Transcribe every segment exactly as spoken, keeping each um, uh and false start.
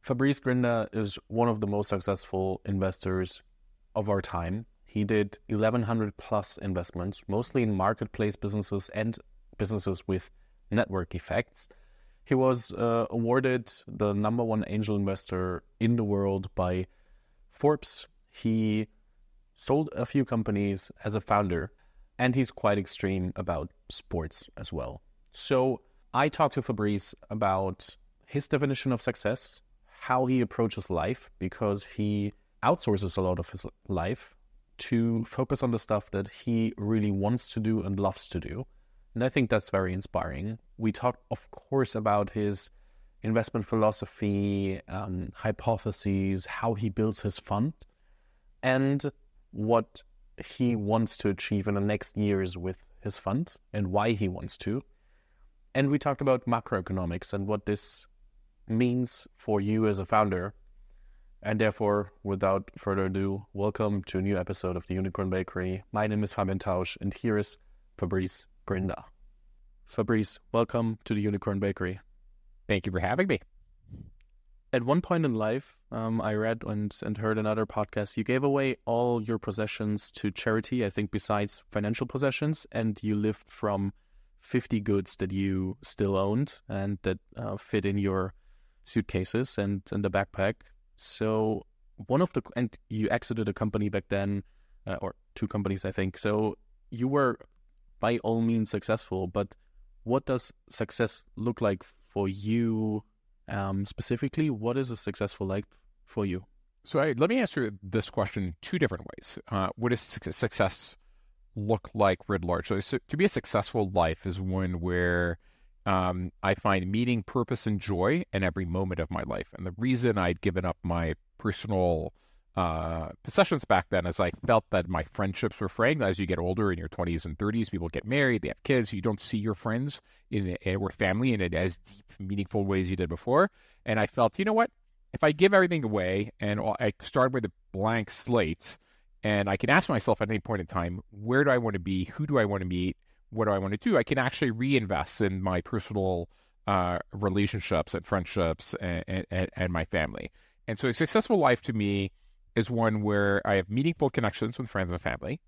Fabrice Grinda is one of the most successful investors of our time. He did eleven hundred plus investments, mostly in marketplace businesses and businesses with network effects. He was uh, awarded the number one angel investor in the world by Forbes. He sold a few companies as a founder, and he's quite extreme about sports as well. So I talked to Fabrice about his definition of success, how he approaches life, because he outsources a lot of his life to focus on the stuff that he really wants to do and loves to do. And I think that's very inspiring. We talked, of course, about his investment philosophy, um, hypotheses, how he builds his fund, and what he wants to achieve in the next years with his fund and why he wants to. And we talked about macroeconomics and what this means for you as a founder. And therefore, without further ado, welcome to a new episode of the Unicorn Bakery. My name is Fabian Tausch, and here is Fabrice Grinda. Fabrice, welcome to the Unicorn Bakery. Thank you for having me. At one point in life, um, I read and, and heard another podcast, you gave away all your possessions to charity, I think besides financial possessions, and you lived from fifty goods that you still owned and that uh, fit in your suitcases and, and the backpack. So one of the, and you exited a company back then, uh, or two companies, I think. So you were by all means successful, but what does success look like for you um, specifically? What is a successful life for you? So I, let me answer this question two different ways. Uh, what does success look like writ large? So, so to be a successful life is one where Um, I find meaning, purpose, and joy in every moment of my life. And the reason I'd given up my personal uh, possessions back then is I felt that my friendships were fraying. As you get older in your twenties and thirties, people get married, they have kids. You don't see your friends in or family in as deep, meaningful ways you did before. And I felt, you know what? If I give everything away and I start with a blank slate, and I can ask myself at any point in time, where do I want to be? Who do I want to meet? What do I want to do? I can actually reinvest in my personal uh, relationships and friendships and, and, and my family. And so a successful life to me is one where I have meaningful connections with friends and family,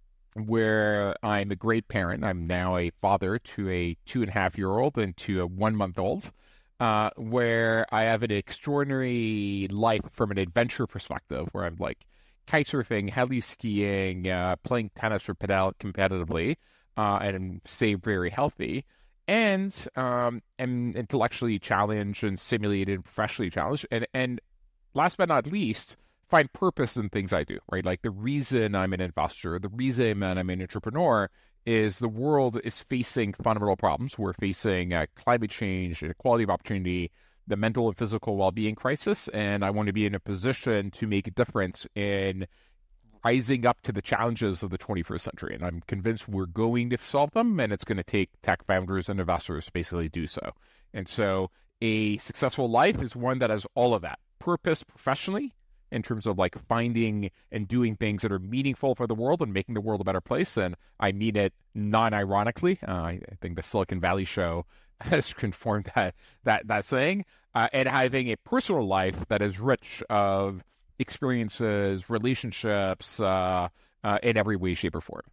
where I'm a great parent. I'm now a father to a two and a half year old and to a one month old, uh, where I have an extraordinary life from an adventure perspective, where I'm like kite surfing, heli skiing, uh, playing tennis or pedal competitively. Uh, and stay very healthy, and um, am intellectually challenged and stimulated and professionally challenged. And, and last but not least, find purpose in things I do, right? Like the reason I'm an investor, the reason I'm an entrepreneur is the world is facing fundamental problems. We're facing uh, climate change, inequality of opportunity, the mental and physical well-being crisis, and I want to be in a position to make a difference in rising up to the challenges of the twenty-first century. And I'm convinced we're going to solve them, and it's going to take tech founders and investors to basically do so. And so a successful life is one that has all of that. Purpose professionally, in terms of like finding and doing things that are meaningful for the world and making the world a better place. And I mean it non-ironically. Uh, I think the Silicon Valley show has confirmed that that, that saying. Uh, and having a personal life that is rich of experiences, relationships, uh, uh, in every way, shape, or form.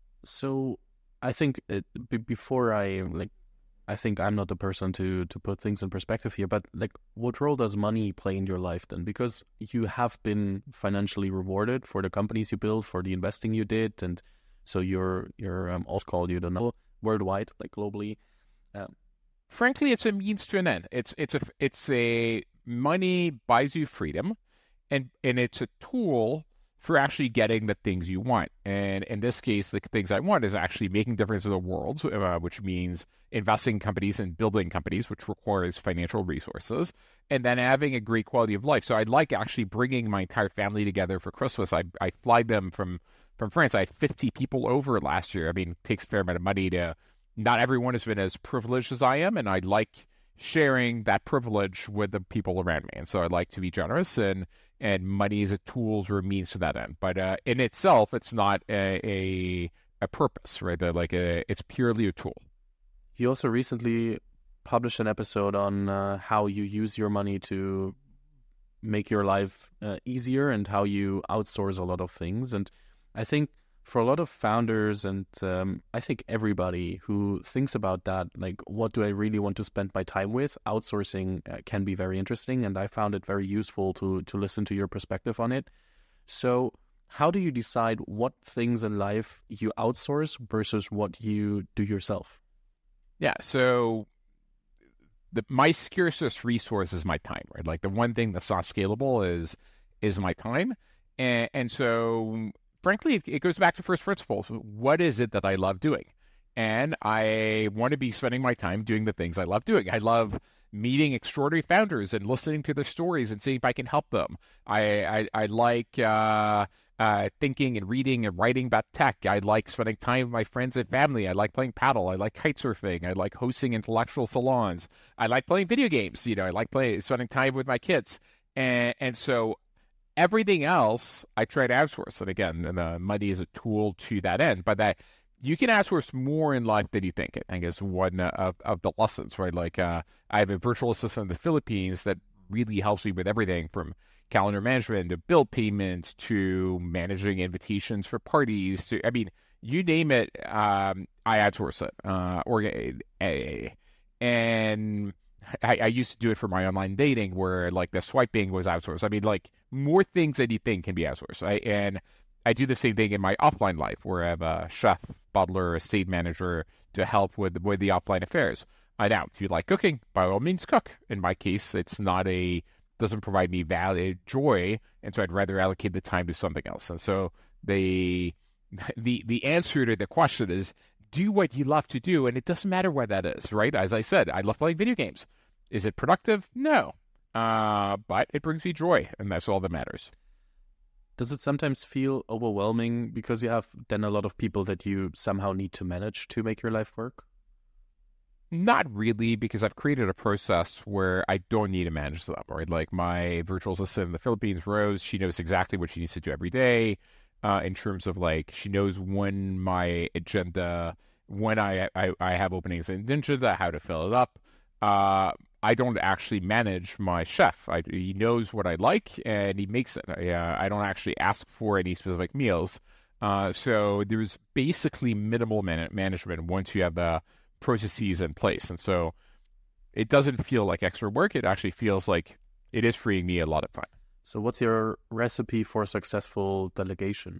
So I think it, b- before I, like, I think I'm not the person to, to put things in perspective here, but like, what role does money play in your life then? Because you have been financially rewarded for the companies you built, for the investing you did, and so you're, you're um, also called, you don't know, worldwide, like globally. Um, Frankly, it's a means to an end. It's, it's a, it's a, money buys you freedom. And and it's a tool for actually getting the things you want. And in this case, the things I want is actually making a difference in the world, uh, which means investing in companies and building companies, which requires financial resources, and then having a great quality of life. So I'd like actually bringing my entire family together for Christmas. I I fly them from, from France. I had fifty people over last year. I mean, it takes a fair amount of money to, not everyone has been as privileged as I am, and I'd like sharing that privilege with the people around me. And so I'd like to be generous, and and money is a tool or a means to that end. But uh, in itself, it's not a a, a purpose, right? Like a, it's purely a tool. You also recently published an episode on uh, how you use your money to make your life uh, easier and how you outsource a lot of things. And I think for a lot of founders and um, I think everybody who thinks about that, like, what do I really want to spend my time with? Outsourcing uh, can be very interesting, and I found it very useful to to listen to your perspective on it. So how do you decide what things in life you outsource versus what you do yourself? Yeah, so the, my scarcest resource is my time, right? Like the one thing that's not scalable is is my time. And, and so, frankly, it, it goes back to first principles. What is it that I love doing? And I want to be spending my time doing the things I love doing. I love meeting extraordinary founders and listening to their stories and seeing if I can help them. I, I, I like uh, uh, thinking and reading and writing about tech. I like spending time with my friends and family. I like playing paddle. I like kite surfing. I like hosting intellectual salons. I like playing video games. You know, I like playing, spending time with my kids. And, and so everything else I try to outsource. And again, and, uh, money is a tool to that end. But that you can outsource more in life than you think. I think is one of, of the lessons, right? Like uh, I have a virtual assistant in the Philippines that really helps me with everything from calendar management to bill payments to managing invitations for parties to, I mean, you name it, um, I outsource it. Uh, or, and I, I used to do it for my online dating where like the swiping was outsourced. I mean, like more things than you think can be outsourced. I, and I do the same thing in my offline life where I have a chef, butler, estate manager to help with, with the offline affairs. Uh, now, if you like cooking, by all means cook. In my case, it's not a, doesn't provide me value, joy, and so I'd rather allocate the time to something else. And so the, the, the answer to the question is, do what you love to do, and it doesn't matter what that is, right? As I said, I love playing video games. Is it productive? No. Uh, but it brings me joy, and that's all that matters. Does it sometimes feel overwhelming because you have then a lot of people that you somehow need to manage to make your life work? Not really, because I've created a process where I don't need to manage them, right? Like my virtual assistant in the Philippines, Rose, she knows exactly what she needs to do every day uh, in terms of like, she knows when my agenda, when I, I, I have openings in agenda, how to fill it up. Uh, I don't actually manage my chef. I, he knows what I like and he makes it. I, uh, I don't actually ask for any specific meals. Uh, so there's basically minimal man- management once you have the processes in place. And so it doesn't feel like extra work. It actually feels like it is freeing me a lot of time. So what's your recipe for successful delegation?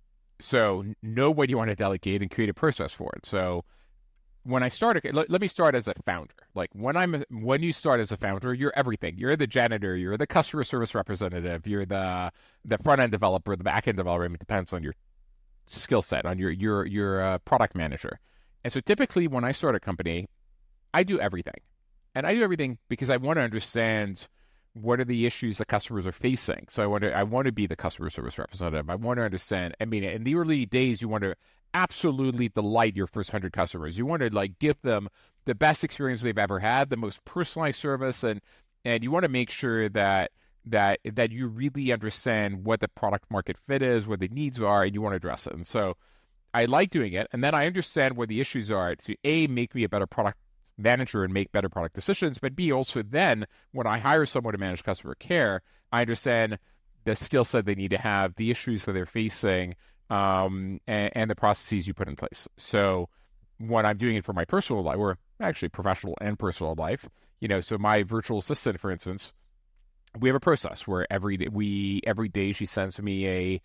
So know what you want to delegate and create a process for it. So when I started, let, let me start as a founder. Like when I'm, when you start as a founder, you're everything. You're the janitor, you're the customer service representative, you're the the front end developer, the back end developer. I mean, it depends on your skill set, on your your your uh, product manager. And so typically when I start a company, I do everything, and I do everything because I want to understand what are the issues that customers are facing. So I want to I want to be the customer service representative. I want to understand. I mean, in the early days, you want to absolutely delight your first hundred customers. You want to like give them the best experience they've ever had, the most personalized service, and and you want to make sure that that that you really understand what the product market fit is, what the needs are, and you want to address it. And so I like doing it, and then I understand what the issues are to A, make me a better product manager and make better product decisions, but B, also then when I hire someone to manage customer care, I understand the skill set they need to have, the issues that they're facing, um, and, and the processes you put in place. So when I'm doing it for my personal life, or actually professional and personal life, you know, so my virtual assistant, for instance, we have a process where every day, we every day she sends me a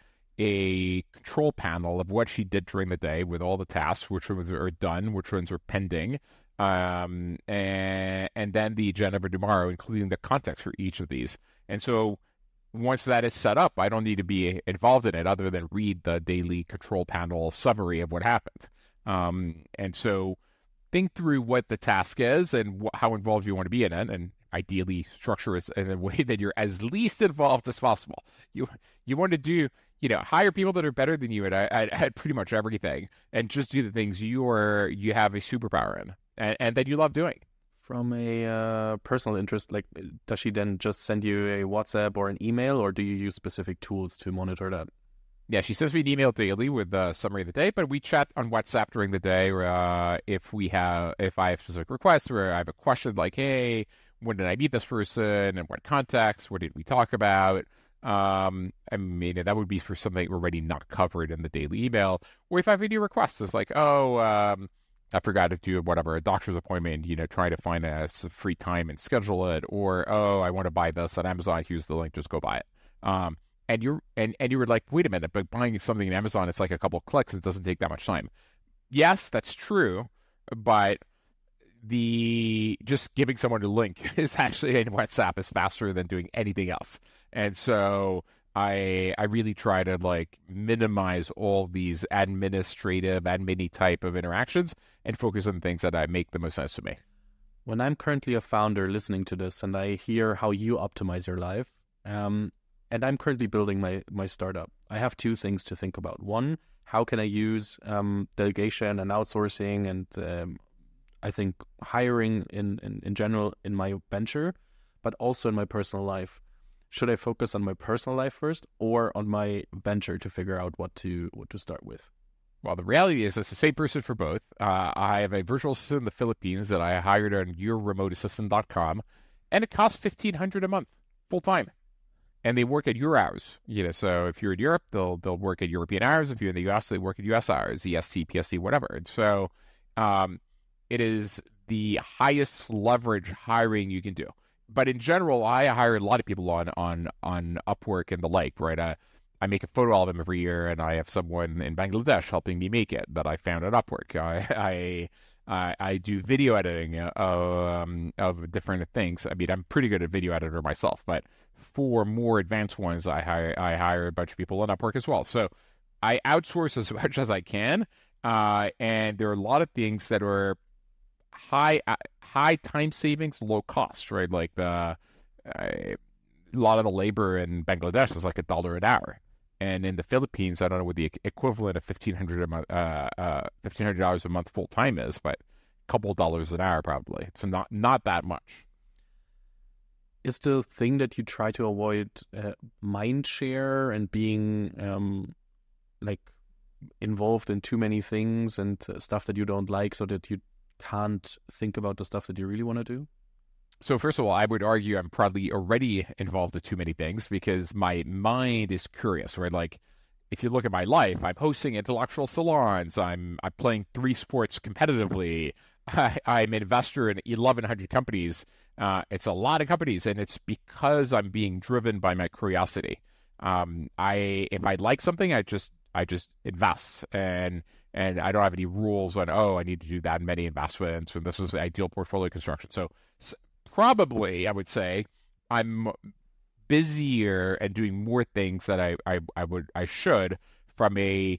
a control panel of what she did during the day with all the tasks, which ones are done, which ones are pending, um, and, and then the agenda for tomorrow, including the context for each of these. And so once that is set up, I don't need to be involved in it other than read the daily control panel summary of what happened. Um, and so think through what the task is and wh- how involved you want to be in it, and ideally structure it in a way that you're as least involved as possible. You you want to do, you know, hire people that are better than you at, at, at pretty much everything, and just do the things you are you have a superpower in, and, and that you love doing. From a uh, personal interest, like, does she then just send you a WhatsApp or an email, or do you use specific tools to monitor that? Yeah, she sends me an email daily with the summary of the day, but we chat on WhatsApp during the day. Or, uh, if we have, if I have specific requests, or I have a question like, "Hey, when did I meet this person, and what context, what did we talk about? Um, I mean, that would be for something already not covered in the daily email. Or if I have any requests, it's like, oh, um, I forgot to do whatever, a doctor's appointment, you know, trying to find a free time and schedule it. Or, oh, I want to buy this on Amazon. Here's the link. Just go buy it. Um, and you're and, and you were like, wait a minute, but buying something on Amazon, it's like a couple of clicks. It doesn't take that much time. Yes, that's true. But the just giving someone a link is actually in WhatsApp is faster than doing anything else. And so I I really try to like minimize all these administrative admin type of interactions and focus on things that I make the most sense to me. When I'm currently a founder listening to this and I hear how you optimize your life, um, and I'm currently building my, my startup, I have two things to think about. One, how can I use um, delegation and outsourcing and um, I think hiring in, in, in general in my venture, but also in my personal life. Should I focus on my personal life first or on my venture to figure out what to what to start with? Well, the reality is it's the same person for both. Uh, I have a virtual assistant in the Philippines that I hired on your remote assistant dot com, and it costs fifteen hundred dollars a month, full time. And they work at your hours. You know, so if you're in Europe, they'll they'll work at European hours. If you're in the U S, they work at U S hours, E S T, P S T, whatever. And so um, it is the highest leverage hiring you can do. But in general, I hire a lot of people on on on Upwork and the like, right? Uh, I make a photo album every year, and I have someone in Bangladesh helping me make it that I found at Upwork. I I, I do video editing of, um, of different things. I mean, I'm pretty good at video editor myself, but for more advanced ones, I hire I hire a bunch of people on Upwork as well. So I outsource as much as I can, uh, and there are a lot of things that are high high time savings, low cost, right? Like the uh, a lot of the labor in Bangladesh is like a dollar an hour, and in the Philippines, I don't know what the equivalent of fifteen hundred a month, uh, uh, fifteen hundred dollars a month full time is, but a couple dollars an hour probably. So not not that much. Is the thing that you try to avoid uh, mind share and being um, like involved in too many things and uh, stuff that you don't like, so that you can't think about the stuff that you really want to do? So first of all, I would argue I'm probably already involved in too many things because my mind is curious, right? Like if you look at my life, I'm hosting intellectual salons. I'm I'm playing three sports competitively. I, I'm an investor in eleven hundred companies. Uh, it's a lot of companies, and it's because I'm being driven by my curiosity. Um, I if I like something, I just I just invest, and and I don't have any rules on, oh, I need to do that many investments, and this is the ideal portfolio construction. So, so probably I would say I'm busier and doing more things that I, I, I would I should from a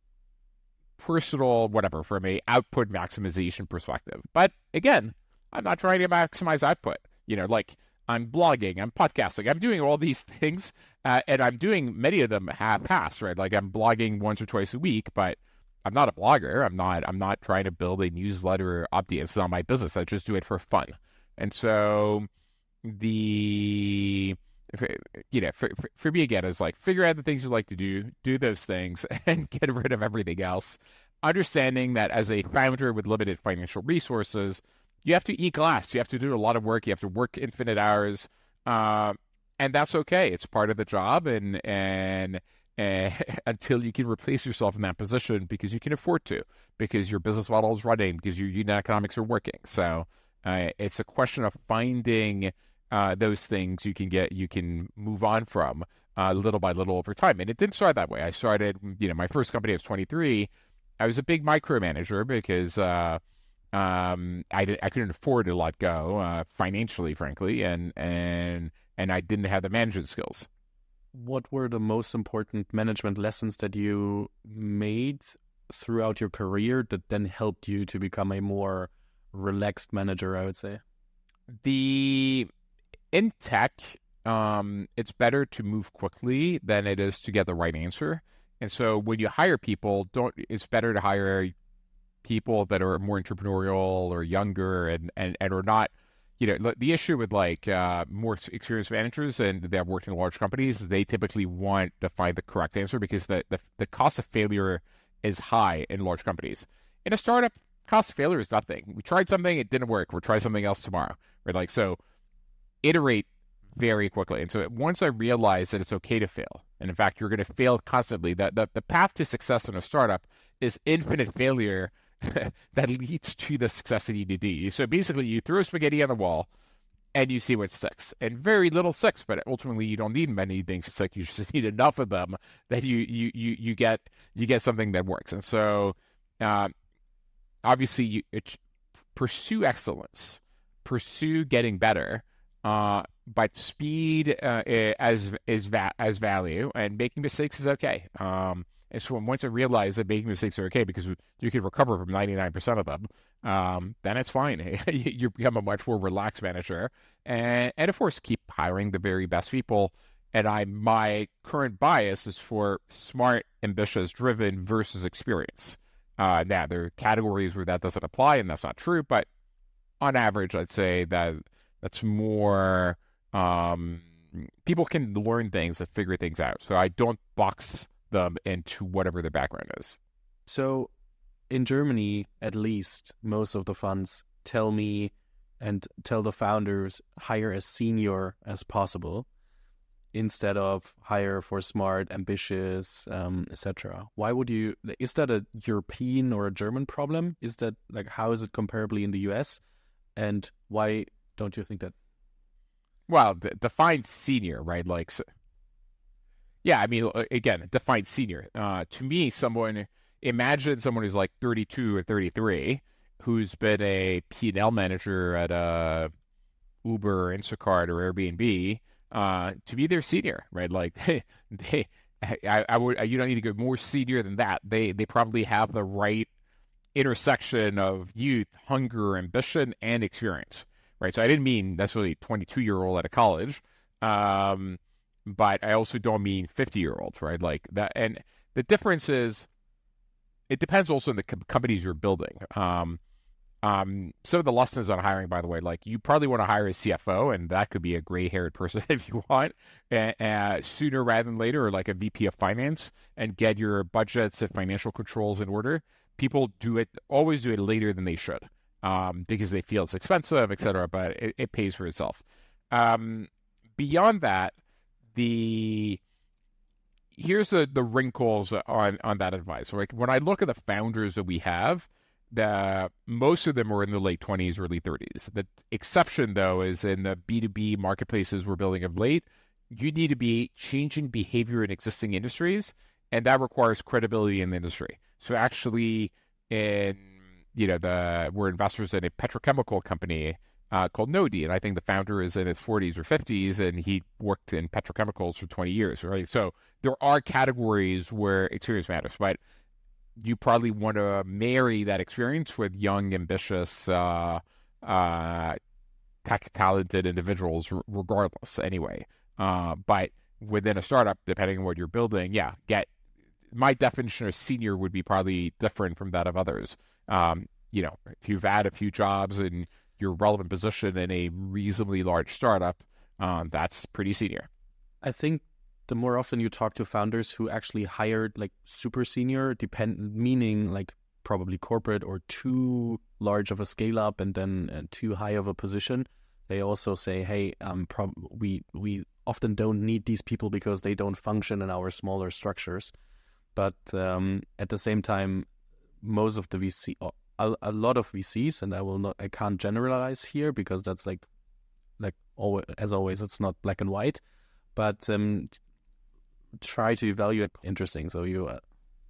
personal whatever, from a output maximization perspective. But again, I'm not trying to maximize output. You know, like I'm blogging, I'm podcasting, I'm doing all these things, uh, and I'm doing many of them half-assed, right? Like I'm blogging once or twice a week, but I'm not a blogger. I'm not. I'm not trying to build a newsletter audience. It's not my business. I just do it for fun. And so, the you know, for, for me again, is like figure out the things you like to do, do those things, and get rid of everything else. Understanding that as a founder with limited financial resources, you have to eat glass. You have to do a lot of work. You have to work infinite hours, uh, and that's okay. It's part of the job, and and. Uh, until you can replace yourself in that position because you can afford to, because your business model is running, because your unit economics are working. So uh, it's a question of finding uh, those things you can get, you can move on from uh, little by little over time. And it didn't start that way. I started, you know, my first company, I was twenty-three. I was a big micromanager because uh, um, I did, I couldn't afford to let go uh, financially, frankly, and and and I didn't have the management skills. What were the most important management lessons that you made throughout your career that then helped you to become a more relaxed manager, I would say? The in tech, um, it's better to move quickly than it is to get the right answer. And so when you hire people, don't it's better to hire people that are more entrepreneurial or younger and, and, and are not. You know, the issue with like uh, more experienced managers and they have worked in large companies, they typically want to find the correct answer because the, the, the cost of failure is high in large companies. In a startup, cost of failure is nothing. We tried something, it didn't work. We'll try something else tomorrow. Right? Like, so iterate very quickly. And so once I realized that it's okay to fail, and in fact, you're going to fail constantly, that the, the path to success in a startup is infinite failure that leads to the success that you need to do. So basically, you throw spaghetti on the wall and you see what sticks. And very little sticks, but ultimately you don't need many things to stick. You just need enough of them that you you you you get you get something that works. And so uh, obviously you it, pursue excellence, pursue getting better. Uh, but speed uh, as is va- as value, and making mistakes is okay. Um, and so once I realized that making mistakes are okay because you can recover from ninety-nine percent of them, um, then it's fine. You become a much more relaxed manager, and and of course keep hiring the very best people. And I my current bias is for smart, ambitious, driven versus experience. Uh, now there are categories where that doesn't apply, and that's not true. But on average, I'd say that. That's more, um, people can learn things and figure things out. So I don't box them into whatever their background is. So in Germany, at least, most of the funds tell me and tell the founders, hire as senior as possible instead of hire for smart, ambitious, um, et cetera. Why would you, is that a European or a German problem? Is that, like, how is it comparably in the U S? And why don't you think that? Well, d- define senior, right? Like, so, yeah, I mean, again, define senior. Uh, to me, someone, imagine someone who's like thirty-two or thirty-three, who's been a P and L manager at a Uber, Instacart, or Airbnb. Uh, to me, they're senior, right? Like, they, they I, I would, you don't need to go more senior than that. They, they probably have the right intersection of youth, hunger, ambition, and experience. Right, so I didn't mean necessarily twenty-two-year-old at a college, um, but I also don't mean fifty-year-olds, right? Like that, and the difference is, it depends also on the co- companies you're building. Um, um, some of the lessons on hiring, by the way, like you probably want to hire a C F O, and that could be a gray-haired person if you want, uh, uh, sooner rather than later, or like a V P of finance, and get your budgets and financial controls in order. People do it, always do it later than they should. Um, because they feel it's expensive, et cetera, but it, it pays for itself. Um, beyond that, the here's the, the wrinkles on, on that advice. Like when I look at the founders that we have, the most of them are in the late twenties, early thirties. The exception, though, is in the B two B marketplaces we're building of late, you need to be changing behavior in existing industries, and that requires credibility in the industry. So actually, in you know, the we're investors in a petrochemical company uh, called Nodi, and I think the founder is in his forties or fifties, and he worked in petrochemicals for twenty years, right? So there are categories where experience matters, but you probably want to marry that experience with young, ambitious, uh, uh, tech-talented individuals, r- regardless, anyway. Uh, but within a startup, depending on what you're building, yeah, get my definition of senior would be probably different from that of others. Um, you know, if you've had a few jobs and your relevant position in a reasonably large startup, um, that's pretty senior. I think the more often you talk to founders who actually hired like super senior, depend meaning like probably corporate or too large of a scale up and then uh, too high of a position, they also say, hey, um, prob- we we often don't need these people because they don't function in our smaller structures. But um, at the same time, most of the V C, a, a lot of V Cs, and I will not, I can't generalize here because that's like, like always, as always, it's not black and white, but um, try to evaluate. Interesting. So you, uh...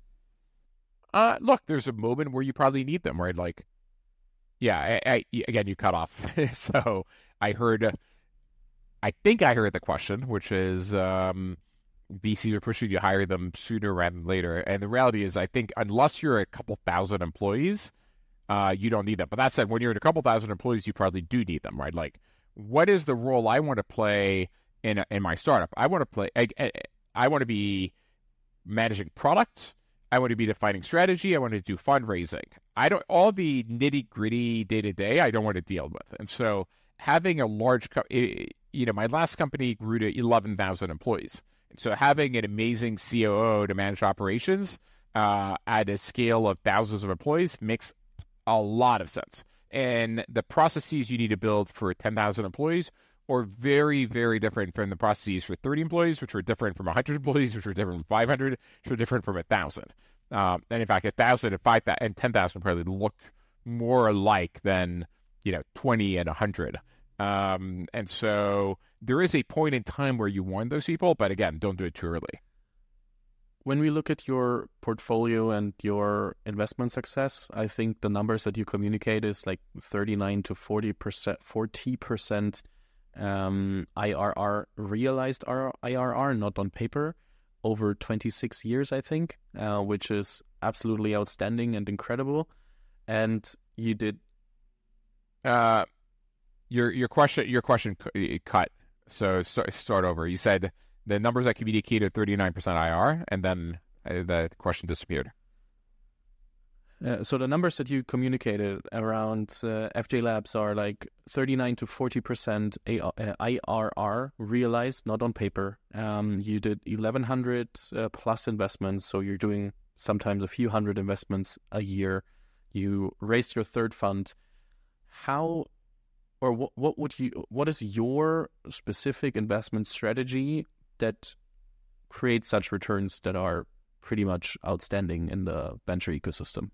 uh, look, there's a moment where you probably need them, right? Like, yeah, I, I, again, you cut off. So I heard, uh, I think I heard the question, which is, um, V Cs are pushing you to hire them sooner rather than later. And the reality is, I think unless you're a couple thousand employees, uh, you don't need them. But that said, when you're at a couple thousand employees, you probably do need them, right? Like, what is the role I want to play in a, in my startup? I want to play, I, I, I want to be managing products. I want to be defining strategy. I want to do fundraising. I don't, all the nitty gritty day to day, I don't want to deal with. And so having a large, co- you know, my last company grew to eleven thousand employees. So having an amazing C O O to manage operations uh, at a scale of thousands of employees makes a lot of sense. And the processes you need to build for ten thousand employees or very, very different from the processes for thirty employees, which are different from one hundred employees, which are different from five hundred, which are different from one thousand. Um, and in fact, one thousand and five thousand and ten thousand probably look more alike than, you know, twenty and one hundred. Um, and so there is a point in time where you warn those people, but again, don't do it too early. When we look at your portfolio and your investment success, I think the numbers that you communicate is like thirty-nine to forty percent, forty percent um, I R R, realized I R R, not on paper, over twenty-six years, I think, uh, which is absolutely outstanding and incredible. And you did... Uh, your your question your question cut. So start, start over. You said the numbers I communicated thirty-nine percent I R, and then uh, the question disappeared. Uh, so the numbers that you communicated around uh, F J Labs are like thirty-nine to forty percent I R R realized, not on paper. Um, you did eleven hundred uh, plus investments, so you're doing sometimes a few hundred investments a year. You raised your third fund. How, or what, what would you, what is your specific investment strategy that creates such returns that are pretty much outstanding in the venture ecosystem?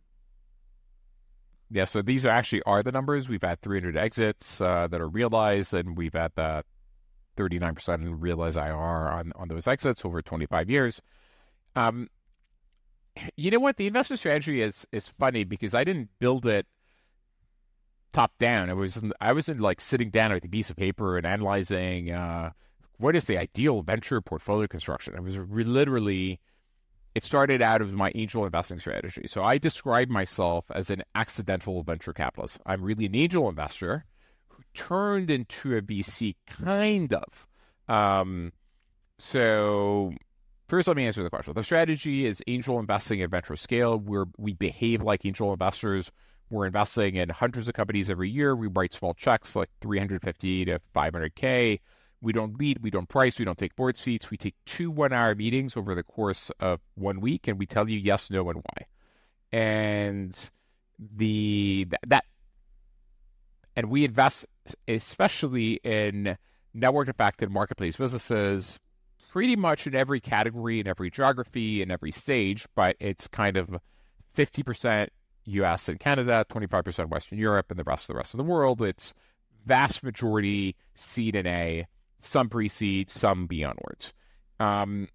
Yeah, so these are actually are the numbers. We've had three hundred exits uh, that are realized, and we've had that thirty-nine percent in realized I R on, on those exits over twenty-five years. Um, you know what? The investment strategy is is funny because I didn't build it top down. I was I was in like sitting down with a piece of paper and analyzing uh, what is the ideal venture portfolio construction. It was literally, it started out of my angel investing strategy. So I describe myself as an accidental venture capitalist. I'm really an angel investor who turned into a V C, kind of. Um, so first, let me answer the question. The strategy is angel investing at venture scale, where we behave like angel investors. We're investing in hundreds of companies every year. We write small checks like three hundred fifty to five hundred K. We don't lead, we don't price, we don't take board seats. We take two one-hour meetings over the course of one week, and we tell you yes, no, and why. And the that and we invest especially in network effect and marketplace businesses, pretty much in every category, in every geography, in every stage. But it's kind of fifty percent U S and Canada, twenty-five percent Western Europe, and the rest of the rest of the world. It's vast majority seed and A, some pre-seed, some B onwards. Um,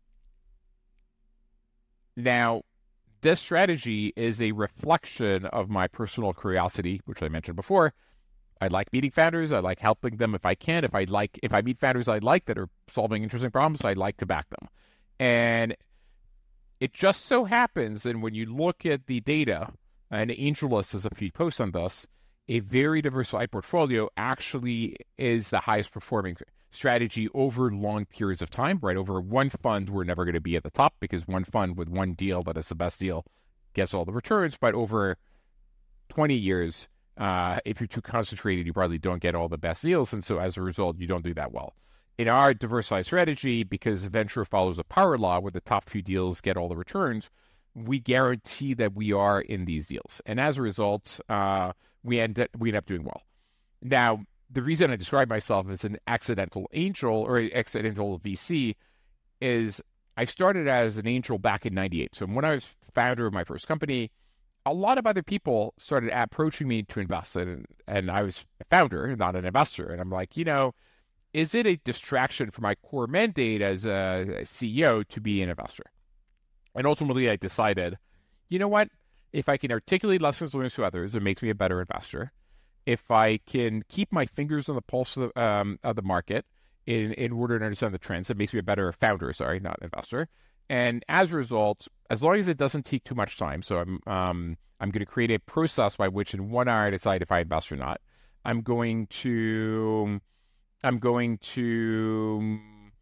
now, this strategy is a reflection of my personal curiosity, which I mentioned before. I like meeting founders. I like helping them if I can. If I like, if I meet founders I like that are solving interesting problems, I like to back them. And it just so happens that when you look at the data, and AngelList has a few posts on this, a very diversified portfolio actually is the highest performing strategy over long periods of time, right? Over one fund, we're never going to be at the top because one fund with one deal that is the best deal gets all the returns. But over twenty years, uh, if you're too concentrated, you probably don't get all the best deals. And so as a result, you don't do that well. In our diversified strategy, because venture follows a power law where the top few deals get all the returns, we guarantee that we are in these deals. And as a result, uh, we end up, we end up doing well. Now, the reason I describe myself as an accidental angel or an accidental V C is I started as an angel back in ninety-eight. So when I was founder of my first company, a lot of other people started approaching me to invest in, and I was a founder, not an investor. And I'm like, you know, is it a distraction from my core mandate as a C E O to be an investor? And ultimately, I decided, you know what? If I can articulate lessons learned to others, it makes me a better investor. If I can keep my fingers on the pulse of the, um, of the market in, in order to understand the trends, it makes me a better founder, sorry, not investor. And as a result, as long as it doesn't take too much time, so I'm um, I'm going to create a process by which in one hour I decide if I invest or not. I'm going to I'm going to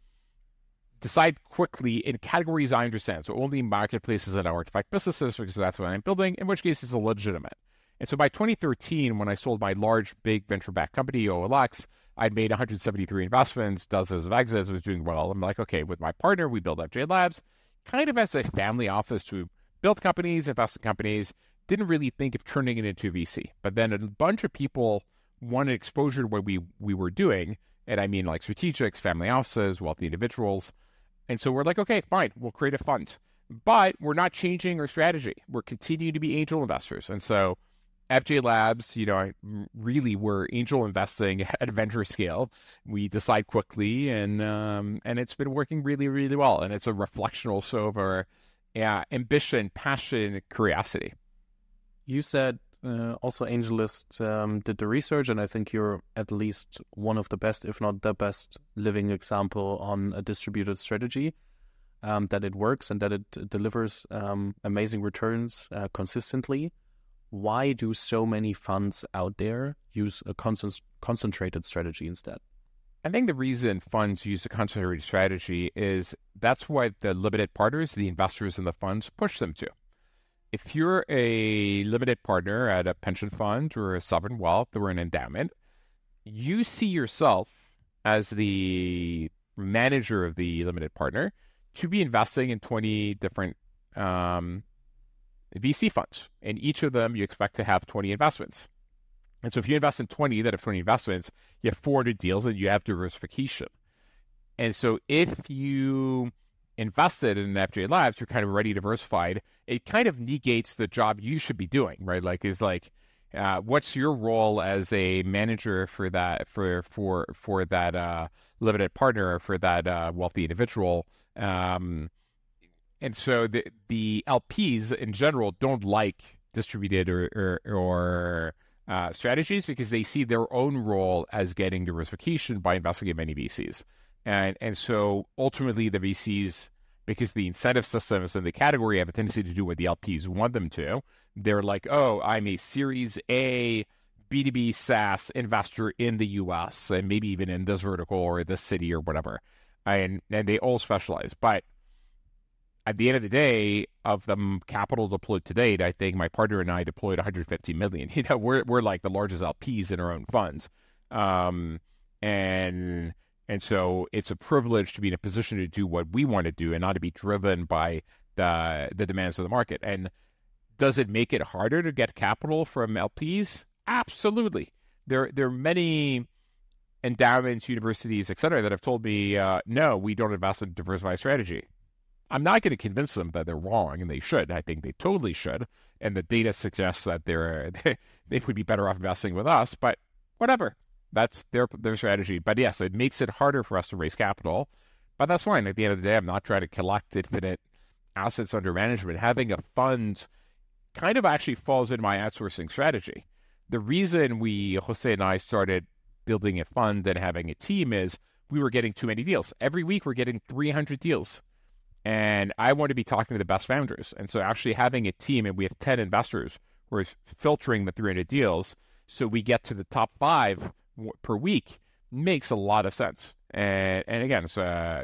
decide quickly in categories I understand. So only marketplaces and artifact businesses, because that's what I'm building, in which case it's illegitimate. And so by twenty thirteen, when I sold my large, big venture-backed company, O L X, I'd made one hundred seventy-three investments, dozens of exits, was doing well. I'm like, okay, with my partner, we built F J Labs, kind of as a family office to build companies, invest in companies, didn't really think of turning it into a V C. But then a bunch of people wanted exposure to what we, we were doing, And I mean like strategics, family offices, wealthy individuals. And so we're like, okay, fine, we'll create a fund. But we're not changing our strategy. We're continuing to be angel investors. And so F J Labs, you know, really we're angel investing at a venture scale. We decide quickly, and um, and it's been working really, really well. And it's a reflection also of our yeah, ambition, passion, curiosity. You said uh, also AngelList um, did the research, and I think you're at least one of the best, if not the best, living example on a distributed strategy, um, that it works and that it delivers um, amazing returns uh, consistently. Why do so many funds out there use a con- concentrated strategy instead? I think the reason funds use a concentrated strategy is that's what the limited partners, the investors in the funds, push them to. If you're a limited partner at a pension fund or a sovereign wealth or an endowment, you see yourself as the manager of the limited partner to be investing in twenty different um, V C funds. And each of them, you expect to have twenty investments. And so if you invest in twenty that have twenty investments, you have four hundred deals and you have diversification. And so if you invested in F J Labs, you're kind of already diversified. It kind of negates the job you should be doing, right? Like, is like, uh, what's your role as a manager for that, for for for that uh, limited partner, for that uh, wealthy individual? Um, and so the the L Ps in general don't like distributed or or, or uh, strategies because they see their own role as getting diversification by investing in many V Cs. And and so ultimately the V Cs, because the incentive systems in the category have a tendency to do what the L Ps want them to, they're like, oh, I'm a Series A B two B SaaS investor in the U S and maybe even in this vertical or this city or whatever. And and they all specialize. But at the end of the day, of the capital deployed to date, I think my partner and I deployed one hundred fifty million. You know, we're we're like the largest L Ps in our own funds. Um, and And so it's a privilege to be in a position to do what we want to do and not to be driven by the the demands of the market. And does it make it harder to get capital from L Ps? Absolutely. There, there are many endowments, universities, et cetera, that have told me, uh, no, we don't invest in diversified strategy. I'm not going to convince them that they're wrong, and they should. I think they totally should. And the data suggests that they're, they would be better off investing with us, but whatever. That's their their strategy. But yes, it makes it harder for us to raise capital. But that's fine. At the end of the day, I'm not trying to collect infinite assets under management. Having a fund kind of actually falls into my outsourcing strategy. The reason we, Jose and I, started building a fund and having a team is we were getting too many deals. Every week we're getting three hundred deals. And I want to be talking to the best founders. And so actually having a team, and we have ten investors, we're filtering the three hundred deals. So we get to the top five per week, makes a lot of sense. And and again, it's a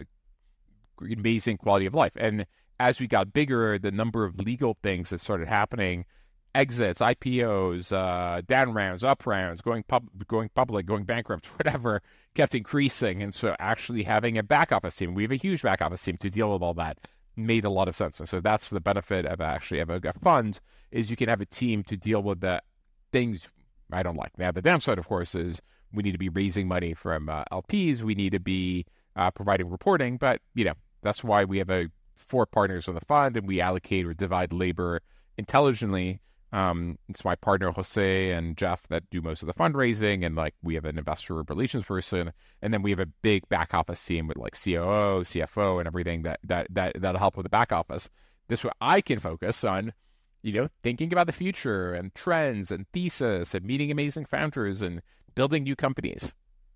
amazing quality of life. And as we got bigger, the number of legal things that started happening, exits, I P Os, uh, down rounds, up rounds, going pub, going public, going bankrupt, whatever, kept increasing. And so actually having a back office team, we have a huge back office team to deal with all that, made a lot of sense. And so that's the benefit of actually having a fund, is you can have a team to deal with the things I don't like. Now, the downside, of course, is we need to be raising money from uh, L Ps. We need to be uh, providing reporting. But, you know, that's why we have a four partners on the fund, and we allocate or divide labor intelligently. Um, it's my partner, Jose, and Jeff that do most of the fundraising. And, like, we have an investor relations person. And then we have a big back office team with, like, C O O, C F O, and everything that, that, that, that'll help with the back office. This way I can focus on, you know, thinking about the future and trends and thesis and meeting amazing founders and building new companies.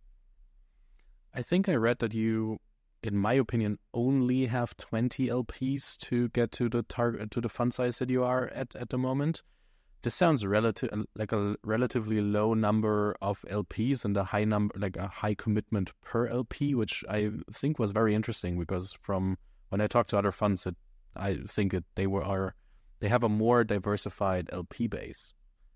I think I read that you, in my opinion, only have twenty L Ps to get to the target, to the fund size that you are at at the moment. This sounds relative like a relatively low number of L Ps and a high number, like a high commitment per L P, which I think was very interesting, because from when I talked to other funds, it, I think it, they were are they have a more diversified L P base.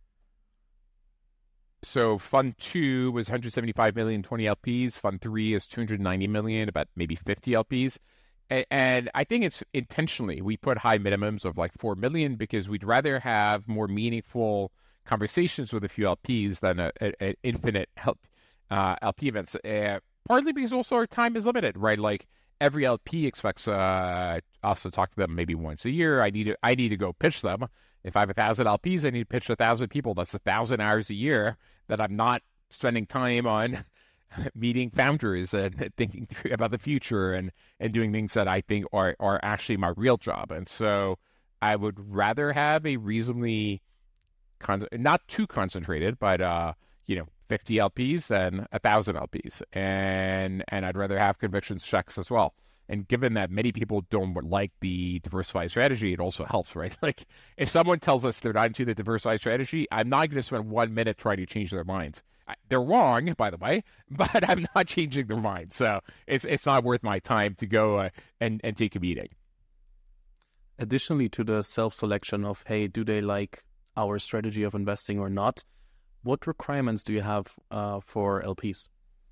So Fund two was one hundred seventy-five million, twenty L Ps. Fund three is two hundred ninety million, about maybe fifty L Ps. And, and I think it's intentionally, we put high minimums of like four million because we'd rather have more meaningful conversations with a few L Ps than an infinite L, uh, L P events. Uh, partly because also our time is limited, right? Like every L P expects uh, us to talk to them maybe once a year. I need to I need to go pitch them. If I have a thousand L Ps, I need to pitch a thousand people. That's a thousand hours a year that I'm not spending time on meeting founders and thinking about the future and, and doing things that I think are, are actually my real job. And so I would rather have a reasonably, con- not too concentrated, but, uh, you know, fifty L Ps than one thousand L Ps. And, and I'd rather have convictions checks as well. And given that many people don't like the diversified strategy, it also helps, right? Like if someone tells us they're not into the diversified strategy, I'm not going to spend one minute trying to change their minds. They're wrong, by the way, but I'm not changing their mind. So it's it's not worth my time to go uh, and, and take a meeting. Additionally to the self-selection of, hey, do they like our strategy of investing or not? What requirements do you have uh, for L Ps?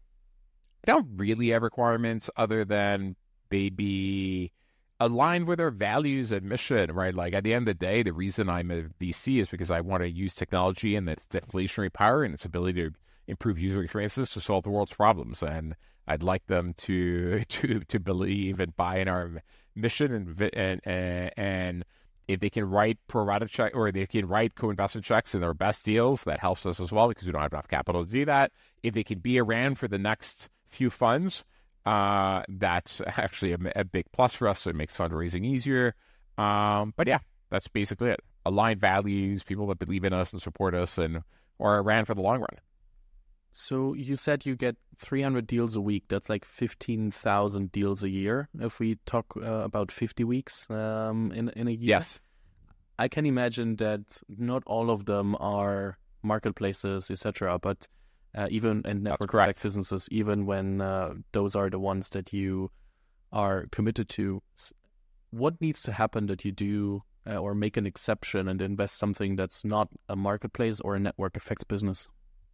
I don't really have requirements other than they be aligned with our values and mission, right? Like at the end of the day, the reason I'm a V C is because I want to use technology and its deflationary power and its ability to improve user experiences to solve the world's problems. And I'd like them to to to believe and buy in our mission, and and and, and if they can write pro rata check or they can write co-investment checks in their best deals, that helps us as well because we don't have enough capital to do that. If they can be around for the next few funds, uh, that's actually a, a big plus for us. So it makes fundraising easier. Um, but yeah, that's basically it. Aligned values, people that believe in us and support us and are around for the long run. So you said you get three hundred deals a week. That's like fifteen thousand deals a year. If we talk uh, about fifty weeks um, in, in a year. Yes. I can imagine that not all of them are marketplaces, et cetera, but uh, even in network effect businesses, even when uh, those are the ones that you are committed to, what needs to happen that you do uh, or make an exception and invest something that's not a marketplace or a network effects business?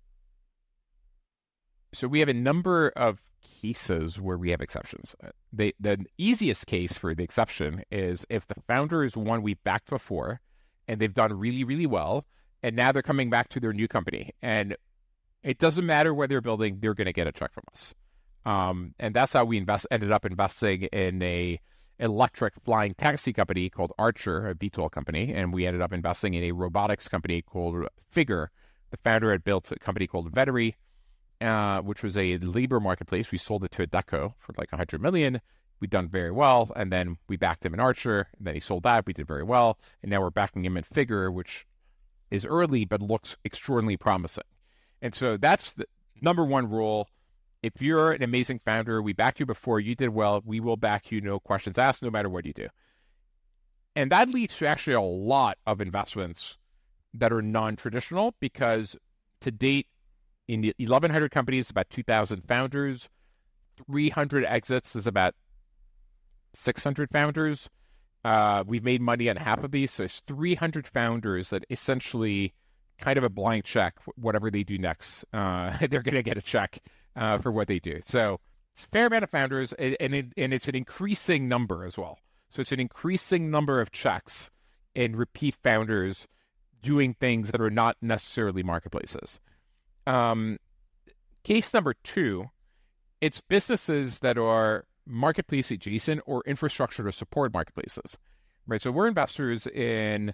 So we have a number of cases where we have exceptions. They, the easiest case for the exception is if the founder is one we backed before and they've done really, really well, and now they're coming back to their new company. And it doesn't matter where they're building, they're going to get a check from us. Um, and that's how we invest. ended up investing in a electric flying taxi company called Archer, a V TOL company. And we ended up investing in a robotics company called Figure. The founder had built a company called Vettery, Uh, which was a labor marketplace. We sold it to Adecco for like one hundred million dollars. We'd done very well. And then we backed him in Archer. And then he sold that. We did very well. And now we're backing him in Figure, which is early, but looks extraordinarily promising. And so that's the number one rule. If you're an amazing founder, we backed you before, you did well, we will back you, no questions asked, no matter what you do. And that leads to actually a lot of investments that are non-traditional because to date, in the eleven hundred companies, about two thousand founders. three hundred exits is about six hundred founders. Uh, we've made money on half of these, so it's three hundred founders that essentially kind of a blank check. Whatever they do next, uh, they're going to get a check uh, for what they do. So it's a fair amount of founders, and, and, it, and it's an increasing number as well. So it's an increasing number of checks and repeat founders doing things that are not necessarily marketplaces. Um, case number two, it's businesses that are marketplace adjacent or infrastructure to support marketplaces, right? So we're investors in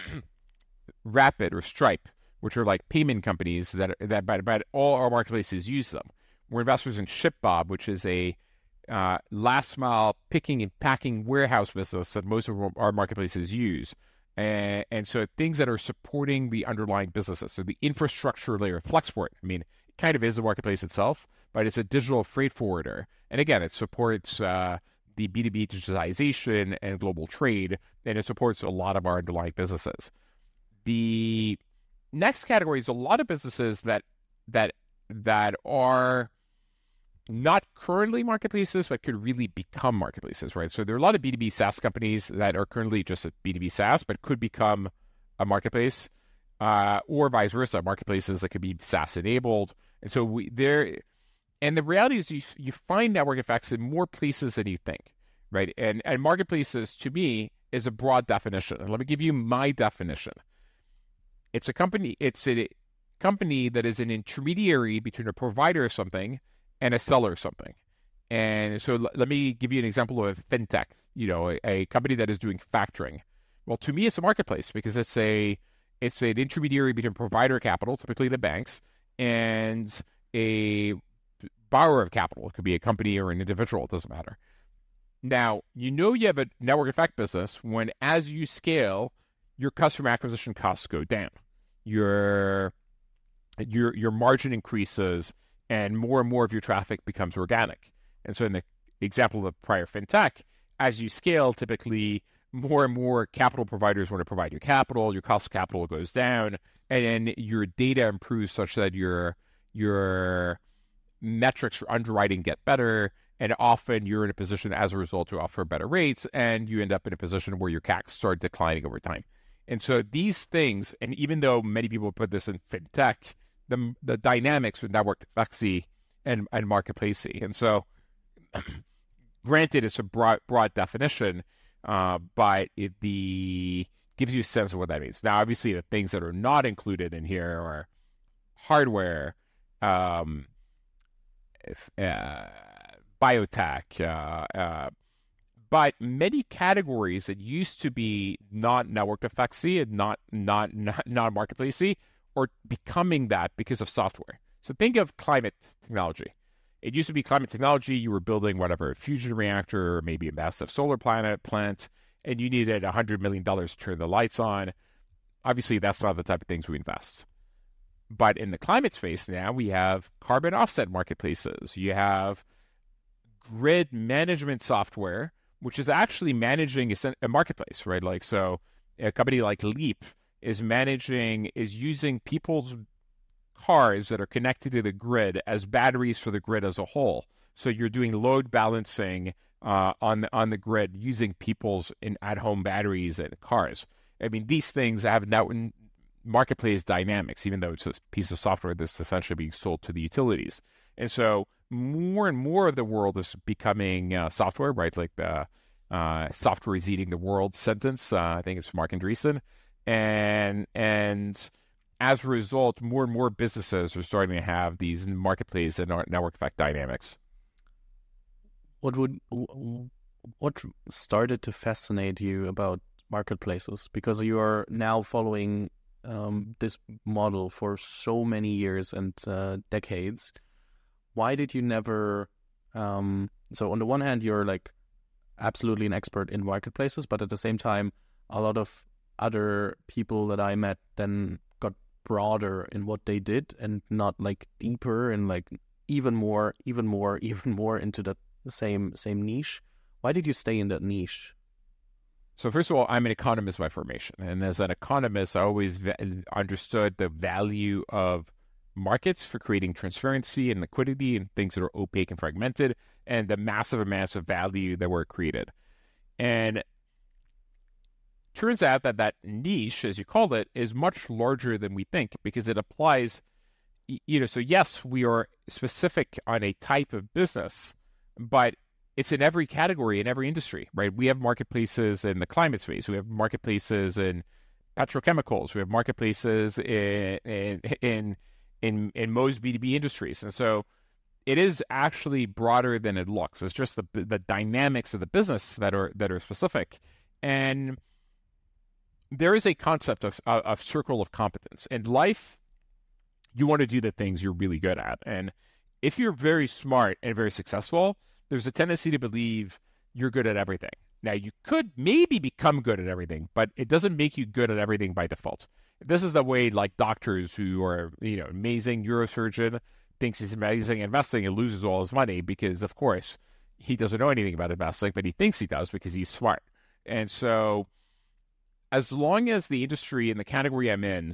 Rapid or Stripe, which are like payment companies that that but, but all our marketplaces use them. We're investors in ShipBob, which is a uh, last mile picking and packing warehouse business that most of our marketplaces use. And, and so things that are supporting the underlying businesses. So the infrastructure layer, Flexport, I mean, it kind of is the marketplace itself, but it's a digital freight forwarder. And again, it supports uh, the B two B digitization and global trade, and it supports a lot of our underlying businesses. The next category is a lot of businesses that that that are not currently marketplaces, but could really become marketplaces, right? So there are a lot of B two B SaaS companies that are currently just a B two B SaaS, but could become a marketplace, uh, or vice versa, marketplaces that could be SaaS enabled. And so we there, and the reality is you you find network effects in more places than you think, right? And and marketplaces to me is a broad definition. And let me give you my definition. It's a company. It's a company that is an intermediary between a provider of something and a seller of something. And so l- let me give you an example of a fintech, you know, a, a company that is doing factoring. Well, to me, it's a marketplace because it's a it's an intermediary between provider of capital, typically the banks, and a borrower of capital. It could be a company or an individual. It doesn't matter. Now, you know you have a network effect business when, as you scale, your customer acquisition costs go down. Your your your margin increases, and more and more of your traffic becomes organic. And so in the example of the prior fintech, as you scale, typically more and more capital providers want to provide you capital, your cost of capital goes down, and then your data improves such that your your metrics for underwriting get better, and often you're in a position as a result to offer better rates, and you end up in a position where your C A Cs start declining over time. And so these things, and even though many people put this in fintech, the the dynamics with network effectsy and, and marketplacey. And so granted, it's a broad, broad definition, uh, but it the gives you a sense of what that means. Now, obviously, the things that are not included in here are hardware, um, if, uh, biotech, uh, uh, but many categories that used to be not network effectsy and not not not, not marketplacey are becoming that because of software. So think of climate technology. It used to be climate technology. You were building whatever, a fusion reactor, or maybe a massive solar planet plant, and you needed one hundred million dollars to turn the lights on. Obviously, that's not the type of things we invest. But in the climate space now, we have carbon offset marketplaces. You have grid management software, which is actually managing a, a marketplace, right? Like, so a company like Leap is managing, is using people's cars that are connected to the grid as batteries for the grid as a whole. So you're doing load balancing uh, on the, on the grid using people's in at-home batteries and cars. I mean, these things have now marketplace dynamics, even though it's a piece of software that's essentially being sold to the utilities. And so more and more of the world is becoming uh, software, right? Like the uh, software is eating the world sentence. Uh, I think it's Marc Andreessen. And, and as a result, more and more businesses are starting to have these marketplace and network effect dynamics. What would what started to fascinate you about marketplaces? Because you are now following um, this model for so many years and uh, decades. Why did you never? Um, so on the one hand, you're like absolutely an expert in marketplaces, but at the same time, a lot of other people that I met then got broader in what they did and not like deeper and like even more, even more, even more into the same same niche. Why did you stay in that niche? So first of all, I'm an economist by formation. And as an economist, I always v- understood the value of markets for creating transparency and liquidity and things that are opaque and fragmented, and the massive amounts of value that were created. And turns out that that niche, as you called it, is much larger than we think because it applies, you know, so yes, we are specific on a type of business, but it's in every category, in every industry, right? We have marketplaces in the climate space. We have marketplaces in petrochemicals. We have marketplaces in in in in, in most B two B industries. And so it is actually broader than it looks. It's just the the dynamics of the business that are that are specific. And there is a concept of, of, of circle of competence. In life, you want to do the things you're really good at. And if you're very smart and very successful, there's a tendency to believe you're good at everything. Now, you could maybe become good at everything, but it doesn't make you good at everything by default. This is the way, like, doctors who are, you know, amazing neurosurgeon thinks he's amazing at investing and loses all his money because, of course, he doesn't know anything about investing, but he thinks he does because he's smart. And so as long as the industry and the category I'm in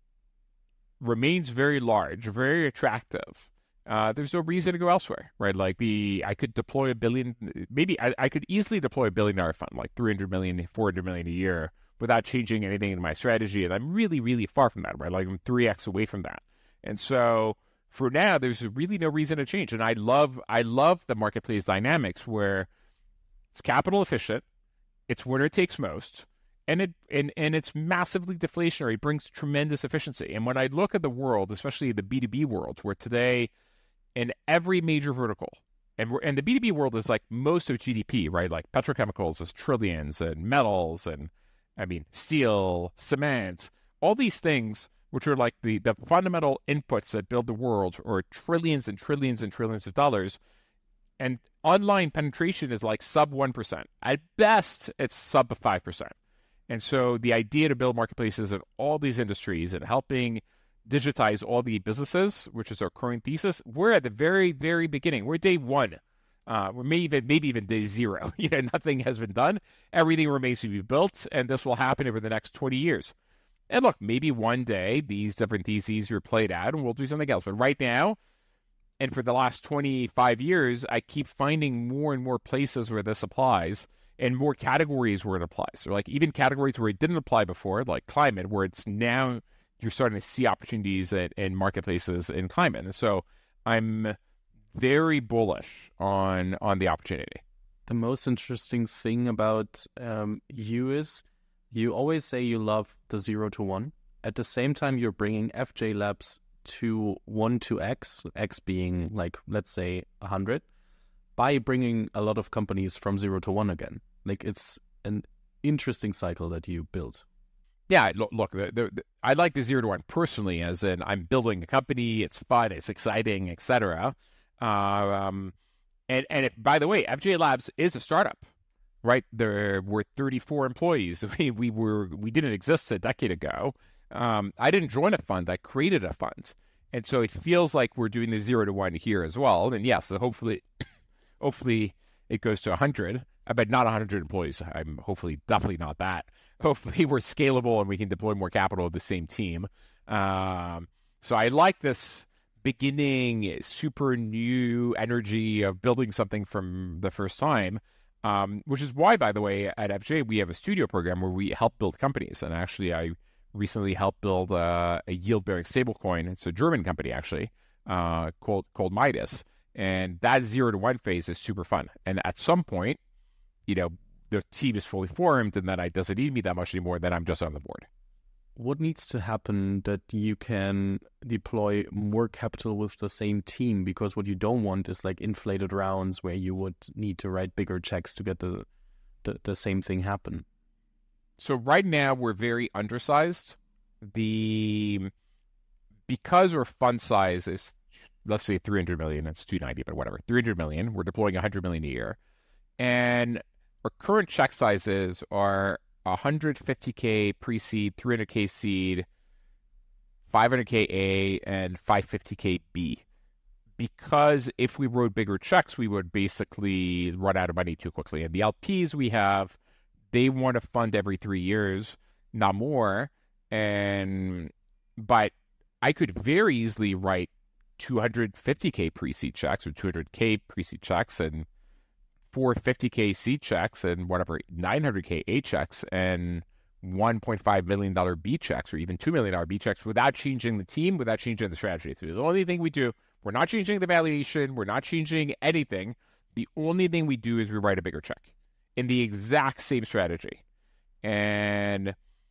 remains very large, very attractive, uh, there's no reason to go elsewhere, right? Like the, I could deploy a billion, maybe I, I could easily deploy a billion dollar fund, like three hundred million, four hundred million a year without changing anything in my strategy. And I'm really, really far from that, right? Like I'm three X away from that. And so for now, there's really no reason to change. And I love, I love the marketplace dynamics where it's capital efficient, it's winner takes most, and it and, and it's massively deflationary. It brings tremendous efficiency. And when I look at the world, especially the B two B world, where today in every major vertical. And we're, and the B two B world is like most of G D P, right? Like petrochemicals is trillions, and metals, and I mean, steel, cement, all these things, which are like the, the fundamental inputs that build the world, are trillions and trillions and trillions of dollars. And online penetration is like sub one percent. At best, it's sub five percent. And so the idea to build marketplaces in all these industries and helping digitize all the businesses, which is our current thesis, we're at the very, very beginning. We're day one. Uh, we're maybe even, maybe even day zero. You know, nothing has been done. Everything remains to be built, and this will happen over the next twenty years. And look, maybe one day these different theses are played out and we'll do something else. But right now, and for the last twenty-five years, I keep finding more and more places where this applies and more categories where it applies. So like even categories where it didn't apply before, like climate, where it's now you're starting to see opportunities at, in marketplaces in climate. And so I'm very bullish on on the opportunity. The most interesting thing about um, you is you always say you love the zero to one. At the same time, you're bringing F J Labs to one to X, X being like, let's say, one hundred, by bringing a lot of companies from zero to one again. Like, it's an interesting cycle that you built. Yeah, look, look the, the, the, I like the zero to one personally, as in I'm building a company, it's fun, it's exciting, et cetera. Uh, um, and and it, by the way, F J Labs is a startup, right? There were thirty-four employees. We we were we didn't exist a decade ago. Um, I didn't join a fund; I created a fund, and so it feels like we're doing the zero to one here as well. And yes, so hopefully, hopefully it goes to a hundred, but not a hundred employees. I'm hopefully definitely not that. Hopefully we're scalable and we can deploy more capital of the same team. Um, so I like this beginning, super new energy of building something from the first time, um, which is why, by the way, at F J, we have a studio program where we help build companies. And actually, I recently helped build uh, a yield-bearing stablecoin. It's a German company, actually, uh, called, called Midas. And that zero to one phase is super fun. And at some point, you know, the team is fully formed and that I doesn't need me that much anymore, then I'm just on the board. What needs to happen that you can deploy more capital with the same team? Because what you don't want is like inflated rounds where you would need to write bigger checks to get the the, the same thing happen. So right now we're very undersized. The because our fund size is, let's say three hundred million, it's two ninety, but whatever, three hundred million, we're deploying one hundred million a year. And our current check sizes are one hundred fifty K pre-seed, three hundred K seed, five hundred K A, and five hundred fifty K B. Because if we wrote bigger checks, we would basically run out of money too quickly. And the L Ps we have, they want to fund every three years, not more. And but I could very easily write two hundred fifty K pre-seed checks or two hundred K pre-seed checks and four hundred fifty K seed checks and whatever, nine hundred K A checks and one point five million dollars B checks or even two million dollars B checks without changing the team, without changing the strategy. So the only thing we do, we're not changing the valuation, we're not changing anything. The only thing we do is we write a bigger check in the exact same strategy. And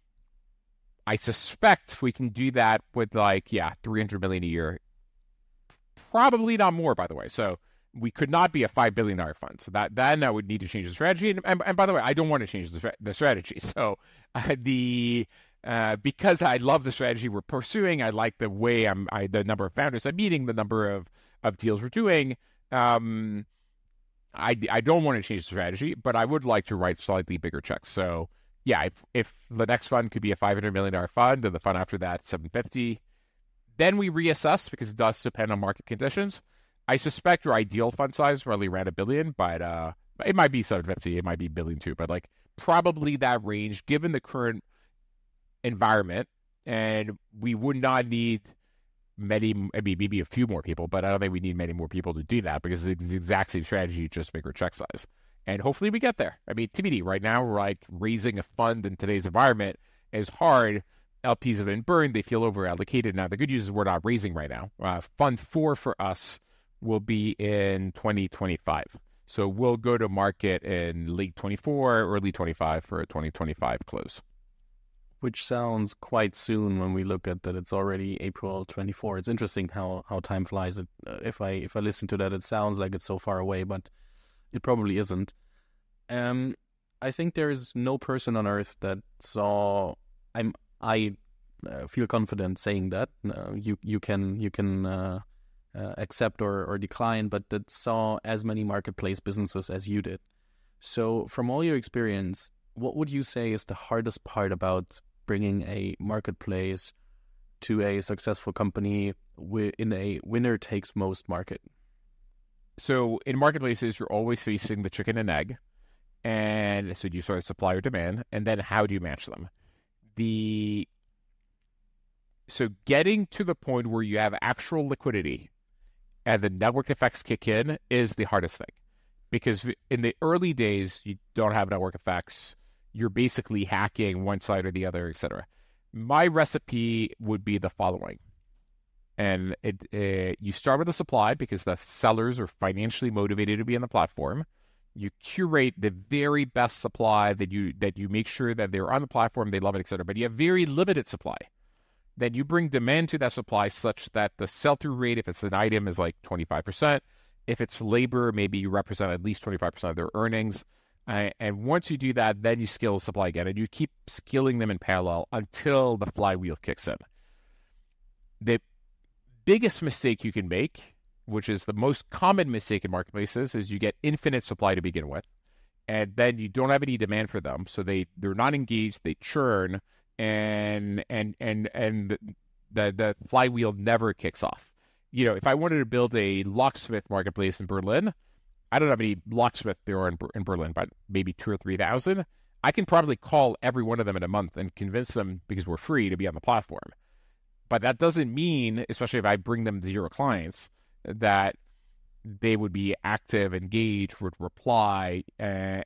I suspect we can do that with like, yeah, three hundred million dollars a year. Probably not more, by the way. So we could not be a five billion dollars fund. So that then I would need to change the strategy. And, and, and by the way, I don't want to change the, the strategy. So uh, the uh, because I love the strategy we're pursuing, I like the way I'm, I, the number of founders I'm meeting, the number of, of deals we're doing. Um, I, I don't want to change the strategy, but I would like to write slightly bigger checks. So yeah, if, if the next fund could be a five hundred million dollars fund and the fund after that, seven hundred fifty, then we reassess because it does depend on market conditions. I suspect your ideal fund size probably around a billion, but uh, it might be seven hundred fifty, it might be a billion too, but like probably that range given the current environment. And we would not need many, I mean, maybe a few more people, but I don't think we need many more people to do that because it's the exact same strategy, just bigger check size. And hopefully we get there. I mean, T B D, right now we're like raising a fund in today's environment is hard. L Ps have been burned, they feel over allocated. Now the good news is we're not raising right now. Uh, fund four for us will be in twenty twenty-five. So we'll go to market in late twenty-four, early twenty-five for a twenty twenty-five close. which sounds quite soon when we look at that it's already April twenty-fourth. It's interesting how, how time flies. It, uh, if I if I listen to that, it sounds like it's so far away, but it probably isn't. Um, I think there is no person on earth that saw. I'm I uh, feel confident saying that. Uh, you you can you can uh, uh, accept or or decline, but that saw as many marketplace businesses as you did. So, from all your experience, what would you say is the hardest part about bringing a marketplace to a successful company in a winner takes most market? So in marketplaces, you're always facing the chicken and egg. And so you sort of supply or demand, and then how do you match them? The So getting to the point where you have actual liquidity and the network effects kick in is the hardest thing. Because in the early days, you don't have network effects. You're basically hacking one side or the other, et cetera. My recipe would be the following. And it, uh, you start with the supply because the sellers are financially motivated to be on the platform. You curate the very best supply that you that you make sure that they're on the platform, they love it, et cetera. But you have very limited supply. Then you bring demand to that supply such that the sell-through rate, if it's an item, is like twenty-five percent. If it's labor, maybe you represent at least twenty-five percent of their earnings. Uh, and once you do that, then you scale the supply again. And you keep scaling them in parallel until the flywheel kicks in. The biggest mistake you can make, which is the most common mistake in marketplaces, is you get infinite supply to begin with. And then you don't have any demand for them. So they, they're not engaged, they churn, and and and and the the flywheel never kicks off. You know, if I wanted to build a locksmith marketplace in Berlin, I don't know how many locksmiths there are in, in Berlin, but maybe two or three thousand. I can probably call every one of them in a month and convince them, because we're free, to be on the platform. But that doesn't mean, especially if I bring them zero clients, that they would be active, engaged, would reply, uh,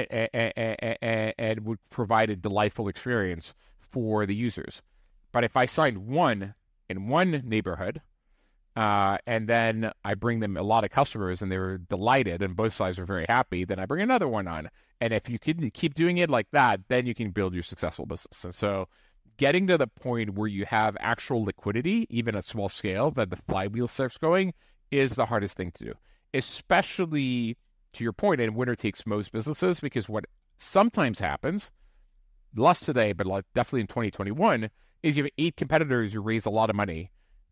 and would provide a delightful experience for the users. But if I signed one in one neighborhood, uh, and then I bring them a lot of customers and they're delighted and both sides are very happy, then I bring another one on. And if you can keep doing it like that, then you can build your successful business. And so getting to the point where you have actual liquidity, even at small scale, that the flywheel starts going, is the hardest thing to do. Especially, to your point, in winner takes most businesses, because what sometimes happens, less today, but like definitely in twenty twenty-one, is you have eight competitors who raised a lot of money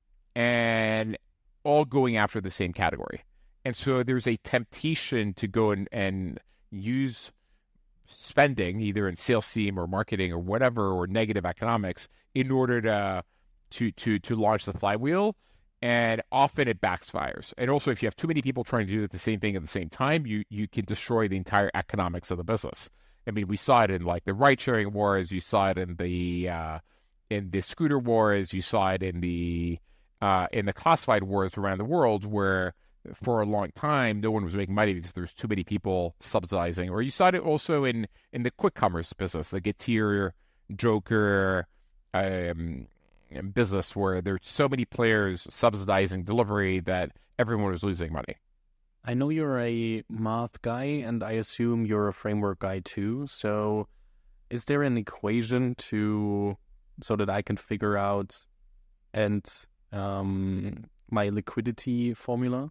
and all going after the same category. And so there's a temptation to go and, and use spending, either in sales team or marketing or whatever, or negative economics, in order to to to to launch the flywheel. And often it backfires. And also, if you have too many people trying to do the same thing at the same time, you you can destroy the entire economics of the business. I mean, we saw it in like the ride-sharing wars. You saw it in the uh, in the scooter wars. You saw it in the uh, in the classified wars around the world, where for a long time no one was making money because there's too many people subsidizing. Or you saw it also in in the quick commerce business, the Getir, Joker um, business, where there's so many players subsidizing delivery that everyone was losing money. I know you're a math guy, and I assume you're a framework guy too. So is there an equation to so that I can figure out and um, my liquidity formula?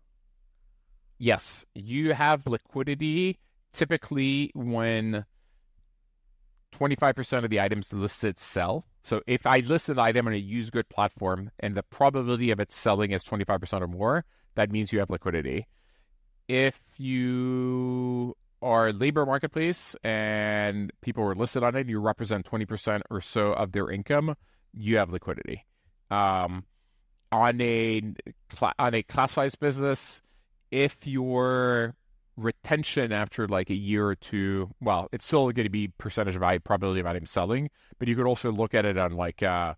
Yes, you have liquidity typically when twenty-five percent of the items listed sell. So if I list an item on a used good platform and the probability of it selling is twenty-five percent or more, that means you have liquidity. If you are a labor marketplace and people are listed on it, you represent twenty percent or so of their income, you have liquidity. Um, on a on a classified business, if your retention after like a year or two, well, it's still going to be percentage of probability of items selling, but you could also look at it on like uh,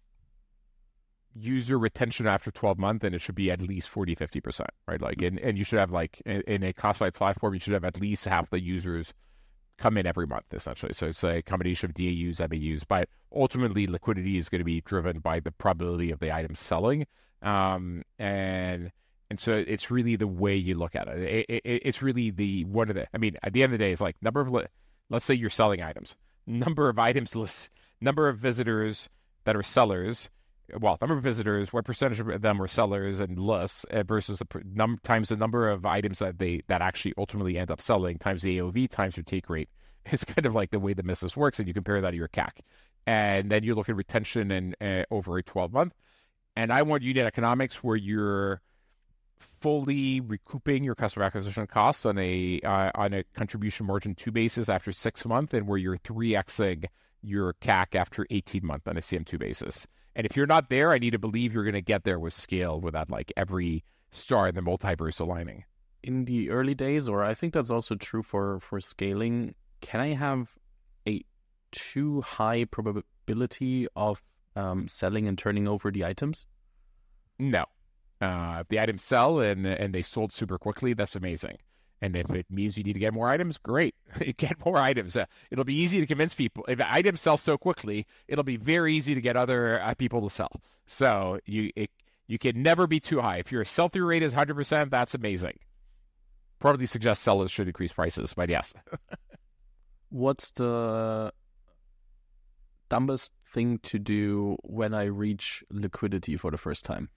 user retention after twelve months, and it should be at least forty, fifty percent, right? Like, and, and you should have like in, in a classified platform, you should have at least half the users come in every month, essentially. So it's a combination of D A Us, M A Us, but ultimately liquidity is going to be driven by the probability of the item selling. Um, and And so it's really the way you look at it. It, it. It's really the one of the, I mean, at the end of the day, it's like number of, let's say you're selling items, number of items list, number of visitors that are sellers, well, number of visitors, what percentage of them are sellers and lists uh, versus the num- times the number of items that they that actually ultimately end up selling times the A O V times your take rate. It's kind of like the way the business works, and you compare that to your C A C. And then you look at retention and uh, over a twelve month. And I want unit economics where you're fully recouping your customer acquisition costs on a uh, on a contribution margin two basis after six months, and where you're three Xing your C A C after eighteen months on a C M two basis. And if you're not there, I need to believe you're going to get there with scale without like every star in the multiverse aligning. In the early days, or I think that's also true for, for scaling, can I have a too high probability of um, selling and turning over the items? No. Uh, if the items sell and and they sold super quickly, that's amazing. And if it means you need to get more items, great. Get more items. Uh, it'll be easy to convince people. If items sell so quickly, it'll be very easy to get other uh, people to sell. So you it, you can never be too high. If your sell-through rate is one hundred percent, that's amazing. Probably suggest sellers should increase prices, but yes. What's the dumbest thing to do when I reach liquidity for the first time?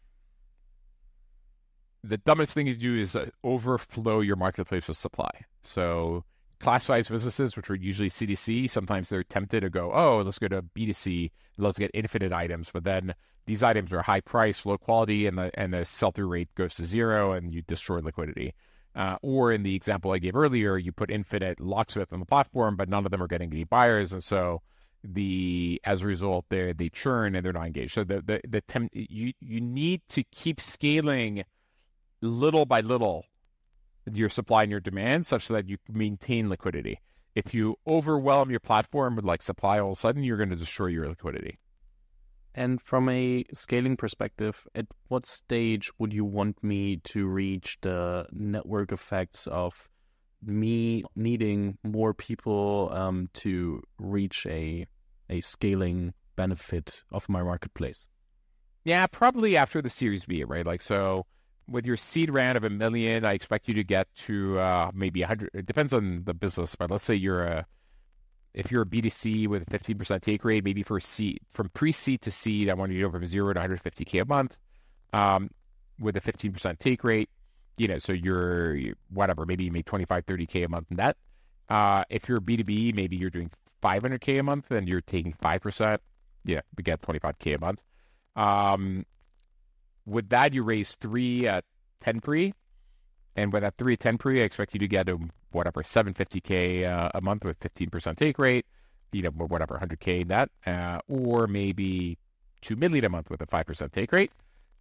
The dumbest thing to do is uh, overflow your marketplace with supply. So classified businesses, which are usually C to C, sometimes they're tempted to go, oh, let's go to B to C, let's get infinite items. But then these items are high price, low quality, and the and the sell-through rate goes to zero, and you destroy liquidity. Uh, or in the example I gave earlier, you put infinite locksmith on the platform, but none of them are getting any buyers, and so the as a result, they they churn and they're not engaged. So the the the temp, you you need to keep scaling little by little your supply and your demand such that you maintain liquidity. If you overwhelm your platform with like supply, all of a sudden you're going to destroy your liquidity. And from a scaling perspective, at what stage would you want me to reach the network effects of me needing more people um, to reach a a scaling benefit of my marketplace? Yeah, probably after the Series B, right? Like, so with your seed round of a million, I expect you to get to uh, maybe one hundred. It depends on the business, but let's say you're a, if you're a B two C with a fifteen percent take rate, maybe for seed, from pre-seed to seed, I want you to go from zero to one hundred fifty K a month um, with a fifteen percent take rate. You know, so you're, whatever, maybe you make twenty-five, thirty K a month net. Uh, if you're B two B, maybe you're doing five hundred K a month and you're taking five percent. Yeah, we get twenty-five K a month. Um, with that, you raise three at ten pre. And with that three at ten pre, I expect you to get to whatever, seven hundred fifty K uh, a month with fifteen percent take rate, you know, whatever, one hundred K net, uh, or maybe two million a month with a five percent take rate.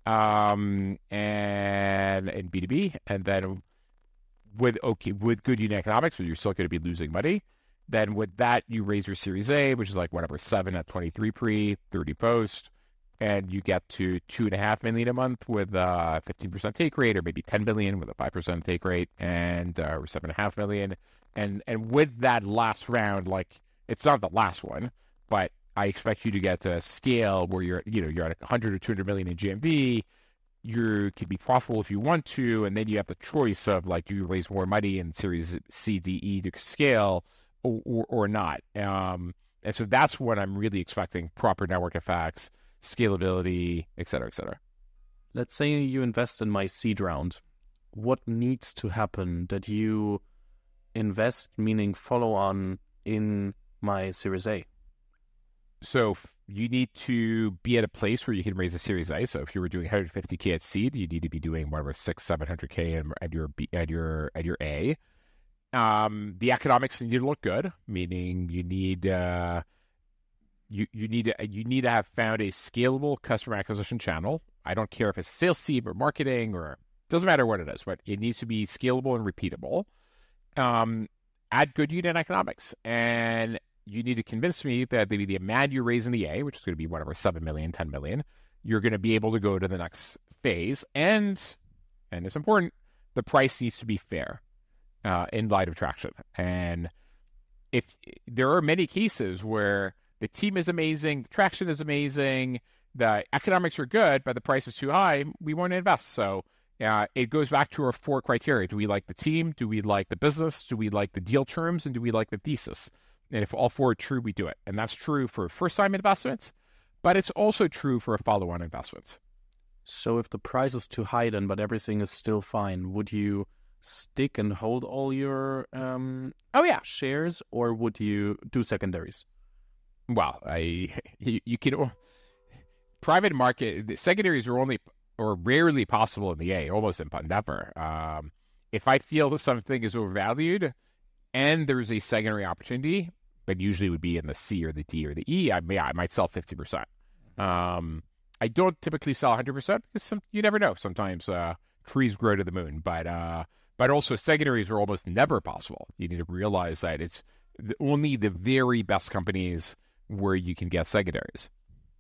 Um, and in B two B, and then with okay with good unit economics, but you're still going to be losing money. Then with that, you raise your Series A, which is like whatever, seven at twenty-three pre, thirty post, and you get to two and a half million a month with a fifteen percent take rate, or maybe ten million with a five percent take rate, and uh, or seven and a half million. And and with that last round, like it's not the last one, but I expect you to get to a scale where you're, you know, you're at one hundred or two hundred million in G M V. You could be profitable if you want to, and then you have the choice of like, do you raise more money in Series C, D, E to scale, or or, or not? Um, and so that's what I'm really expecting: proper network effects, scalability, et cetera, et cetera. Let's say you invest in my seed round. What needs to happen that you invest, meaning follow on, in my Series A? So you need to be at a place where you can raise a Series A. So if you were doing one hundred fifty K at seed, you need to be doing whatever six, seven hundred K at your B, at your at your A. Um, the economics need to look good, meaning you need uh, you you need to, you need to have found a scalable customer acquisition channel. I don't care if it's sales team or marketing, or doesn't matter what it is, but it needs to be scalable and repeatable. Um, add good unit economics, and you need to convince me that maybe the amount you raise in the A, which is going to be whatever, seven million, ten million, you're going to be able to go to the next phase. And, and it's important, the price needs to be fair uh, in light of traction. And if there are many cases where the team is amazing, the traction is amazing, the economics are good, but the price is too high, we won't invest. So uh, it goes back to our four criteria. Do we like the team? Do we like the business? Do we like the deal terms? And do we like the thesis? And if all four are true, we do it. And that's true for first-time investments, but it's also true for follow-on investments. So if the price is too high then, but everything is still fine, would you stick and hold all your um, oh yeah shares, or would you do secondaries? Well, I you, you can private market the secondaries are only or rarely possible in the A, almost never. Um, if I feel that something is overvalued and there's a secondary opportunity, but usually it would be in the C or the D or the E, I may I might sell fifty percent. Um, I don't typically sell one hundred percent because some, you never know. Sometimes uh, trees grow to the moon, but uh, but also secondaries are almost never possible. You need to realize that it's only the very best companies where you can get secondaries.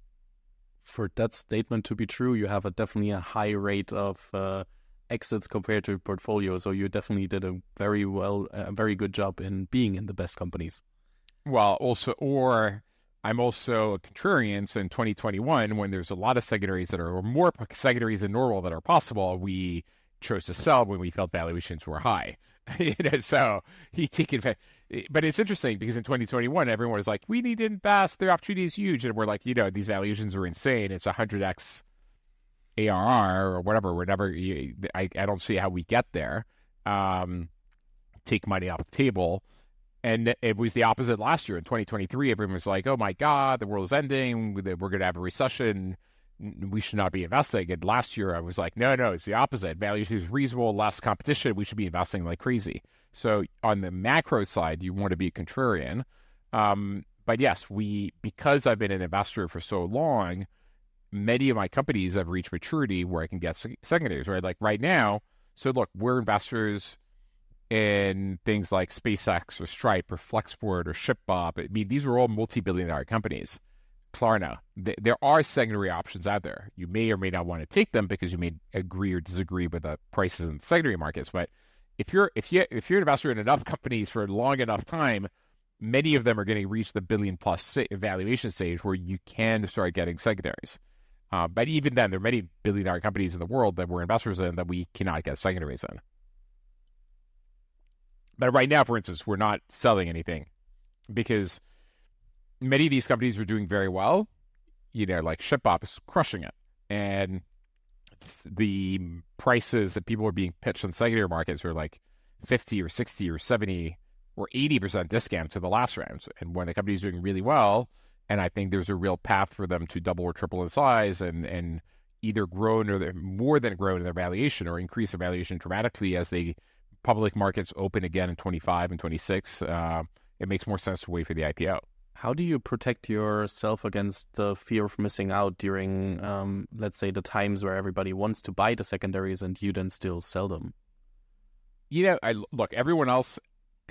For that statement to be true, you have a definitely a high rate of uh, exits compared to your portfolio. So you definitely did a very well, a very good job in being in the best companies. Well, also, or I'm also a contrarian. So in twenty twenty-one, when there's a lot of secondaries that are, or more secondaries than normal that are possible, we chose to sell when we felt valuations were high. you know, so he take advantage. But it's interesting because in twenty twenty-one, everyone was like, we need to invest. The opportunity is huge. And we're like, you know, these valuations are insane. It's one hundred x A R R or whatever. We're never, I, I don't see how we get there. Um, take money off the table. And it was the opposite last year. In twenty twenty-three, everyone was like, oh my God, the world is ending. We're going to have a recession. We should not be investing. And last year, I was like, no, no, it's the opposite. Valuation is reasonable, less competition. We should be investing like crazy. So on the macro side, you want to be a contrarian. Um, but yes, we because I've been an investor for so long, many of my companies have reached maturity where I can get secondaries, right? Like right now, so look, we're investors in things like SpaceX or Stripe or Flexport or ShipBob. I mean, these are all multi-billion dollar companies. Klarna, th- there are secondary options out there. You may or may not want to take them because you may agree or disagree with the prices in the secondary markets. But if you're if you if you're an investor in enough companies for a long enough time, many of them are going to reach the billion plus valuation stage where you can start getting secondaries. Uh, but even then, there are many billion dollar companies in the world that we're investors in that we cannot get secondaries in. But right now, for instance, we're not selling anything because many of these companies are doing very well. You know, like ShipBob is crushing it. And the prices that people are being pitched on secondary markets are like fifty or sixty or seventy or eighty percent discount to the last round. And when the company is doing really well, and I think there's a real path for them to double or triple in size and, and either grow or more than grow in their valuation or increase their valuation dramatically as the public markets open again in twenty-five and twenty-six, uh, it makes more sense to wait for the I P O. How do you protect yourself against the fear of missing out during, um, let's say, the times where everybody wants to buy the secondaries and you then still sell them? You know, I look, everyone else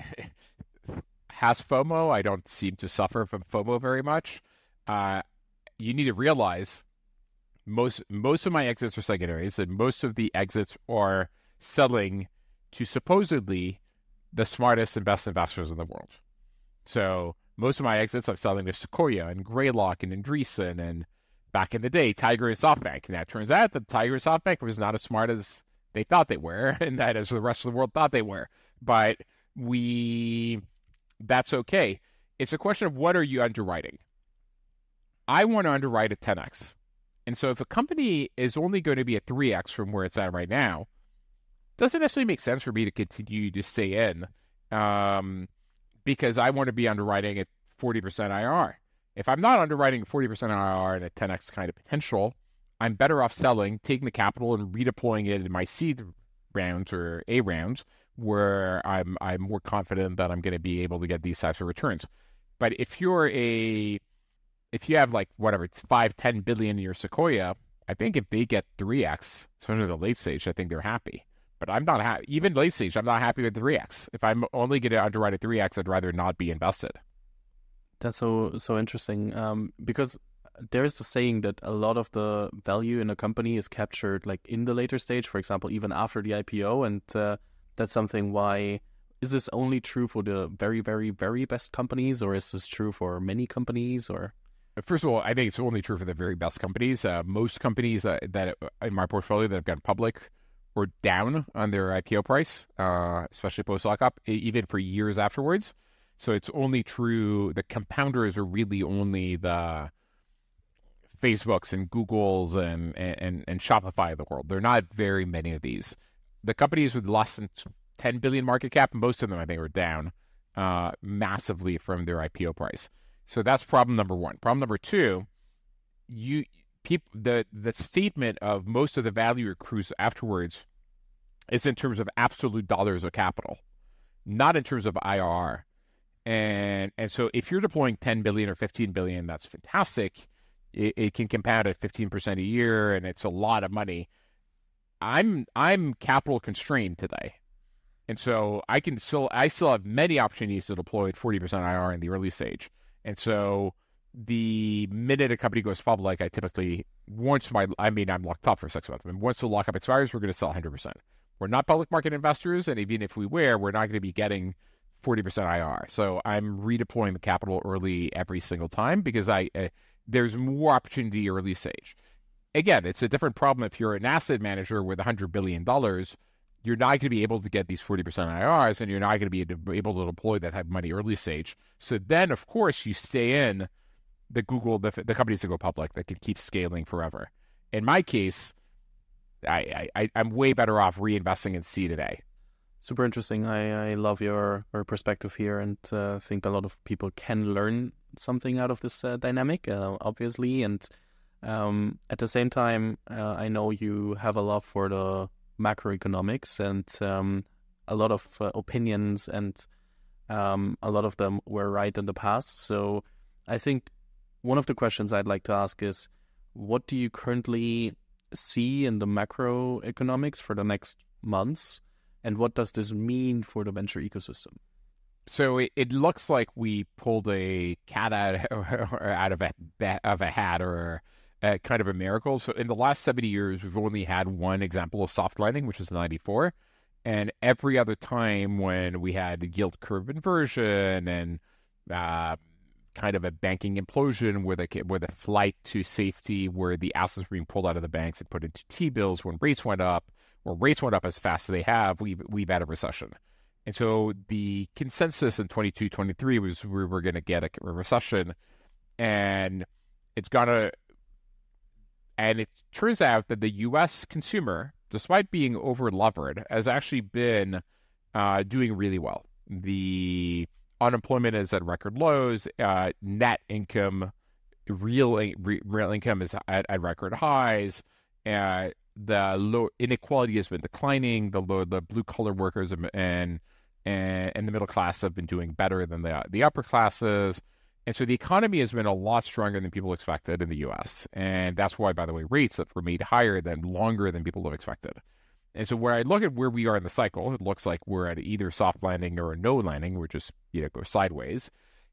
has FOMO. I don't seem to suffer from FOMO very much. Uh, you need to realize most most of my exits are secondaries, and most of the exits are selling to supposedly the smartest and best investors in the world. So most of my exits, I'm selling to Sequoia and Greylock and Andreessen and back in the day, Tiger and SoftBank. Now, it turns out that Tiger and SoftBank was not as smart as they thought they were, and that as the rest of the world thought they were. But we, that's okay. It's a question of what are you underwriting? I want to underwrite at ten x. And so if a company is only going to be at three x from where it's at right now, doesn't necessarily make sense for me to continue to stay in um, because I want to be underwriting at forty percent I R R. If I'm not underwriting forty percent I R R and a ten x kind of potential, I'm better off selling, taking the capital and redeploying it in my seed rounds or A rounds where I'm I'm more confident that I'm going to be able to get these types of returns. But if you're a, if you have like whatever, it's five, ten billion in your Sequoia, I think if they get three x, especially the late stage, I think they're happy. But I'm not happy. Even late stage, I'm not happy with three x. If I'm only going to underwrite at three x, I'd rather not be invested. That's so so interesting um, because there's the saying that a lot of the value in a company is captured like in the later stage, for example, even after the I P O. And uh, that's something why, is this only true for the very, very, very best companies, or is this true for many companies? Or first of all, I think it's only true for the very best companies. Uh, most companies that, that in my portfolio that have gone public were down on their I P O price, uh, especially post-lockup, even for years afterwards. So it's only true, the compounders are really only the Facebooks and Googles and, and, and Shopify of the world. There are not very many of these. The companies with less than ten billion market cap, most of them I think are down uh, massively from their I P O price. So that's problem number one. Problem number two, you people the the statement of most of the value accrues afterwards is in terms of absolute dollars of capital, not in terms of I R R. And and so if you're deploying ten billion or fifteen billion, that's fantastic. It, it can compound at fifteen percent a year, and it's a lot of money. I'm I'm capital constrained today. And so I can still I still have many opportunities to deploy at forty percent I R R in the early stage. And so the minute a company goes public, I typically, once my, I mean, I'm locked up for six months. I mean, once the lockup expires, we're going to sell one hundred percent. We're not public market investors, and even if we were, we're not going to be getting forty percent I R R. So I'm redeploying the capital early every single time because I uh, there's more opportunity early stage. Again, it's a different problem if you're an asset manager with one hundred billion dollars. You're not going to be able to get these forty percent I R Rs, and you're not going to be able to deploy that type of money early stage. So then, of course, you stay in the Google, the, the companies that go public that can keep scaling forever. In my case, I, I, I'm way better off reinvesting in C today. Super interesting. I, I love your, your perspective here, and uh, think a lot of people can learn something out of this uh, dynamic, uh, obviously. And um, at the same time, uh, I know you have a love for the macroeconomics, and um, a lot of uh, opinions, and um, a lot of them were right in the past. So I think one of the questions I'd like to ask is, what do you currently see in the macroeconomics for the next months, and what does this mean for the venture ecosystem? So it, it looks like we pulled a cat out, out of, a, of a hat, or a, kind of a miracle. So in the last seventy years, we've only had one example of soft landing, which is ninety-four. And every other time when we had yield curve inversion and uh, kind of a banking implosion where the, where the flight to safety, where the assets were being pulled out of the banks and put into T-bills when rates went up, or rates went up as fast as they have, we've, we've had a recession. And so the consensus in twenty-two, twenty-three was we were going to get a, a recession, and it's going to, and it turns out that the U S consumer, despite being over-levered, has actually been uh, doing really well. The unemployment is at record lows. Uh, net income, real re, real income is at, at record highs. Uh, the low inequality has been declining. The low, the blue collar workers and and and the middle class have been doing better than the the upper classes. And so the economy has been a lot stronger than people expected in the U S. And that's why, by the way, rates have remained higher than longer than people have expected. And so when I look at where we are in the cycle, it looks like we're at either soft landing or a no landing, which is, you know, go sideways.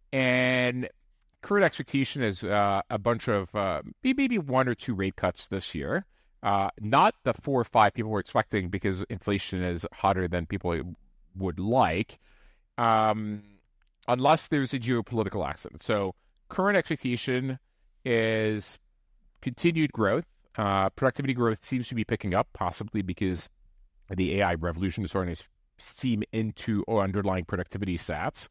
And current expectation is uh, a bunch of uh, maybe one or two rate cuts this year. Uh, not the four or five people were expecting, because inflation is hotter than people would like. Um, unless there's a geopolitical accident. So current expectation is continued growth. Uh, productivity growth seems to be picking up, possibly because the A I revolution is starting to seem into underlying productivity stats.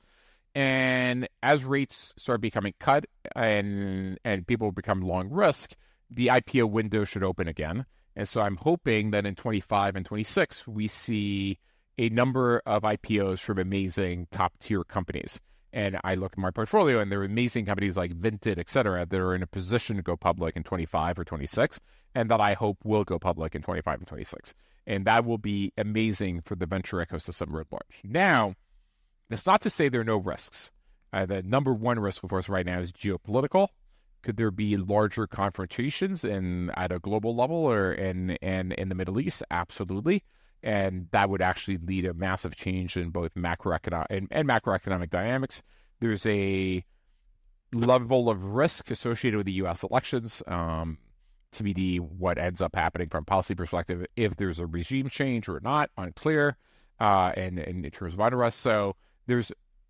And as rates start becoming cut and and people become long risk, the I P O window should open again. And so I'm hoping that in twenty-five and twenty-six, we see a number of I P Os from amazing top-tier companies. And I look at my portfolio, and there are amazing companies like Vinted, et cetera, that are in a position to go public in twenty-five or twenty-six, and that I hope will go public in twenty-five and twenty-six. And that will be amazing for the venture ecosystem writ large. Now, that's not to say there are no risks. Uh, the number one risk, of course, right now is geopolitical. Could there be larger confrontations in at a global level or in, in, in the Middle East? Absolutely. And that would actually lead a massive change in both macroeconomic and, and macroeconomic dynamics. There's a level of risk associated with the U S elections. Um, T B D, what ends up happening from a policy perspective, if there's a regime change or not, unclear, uh, and, and in terms of unrest. So there's,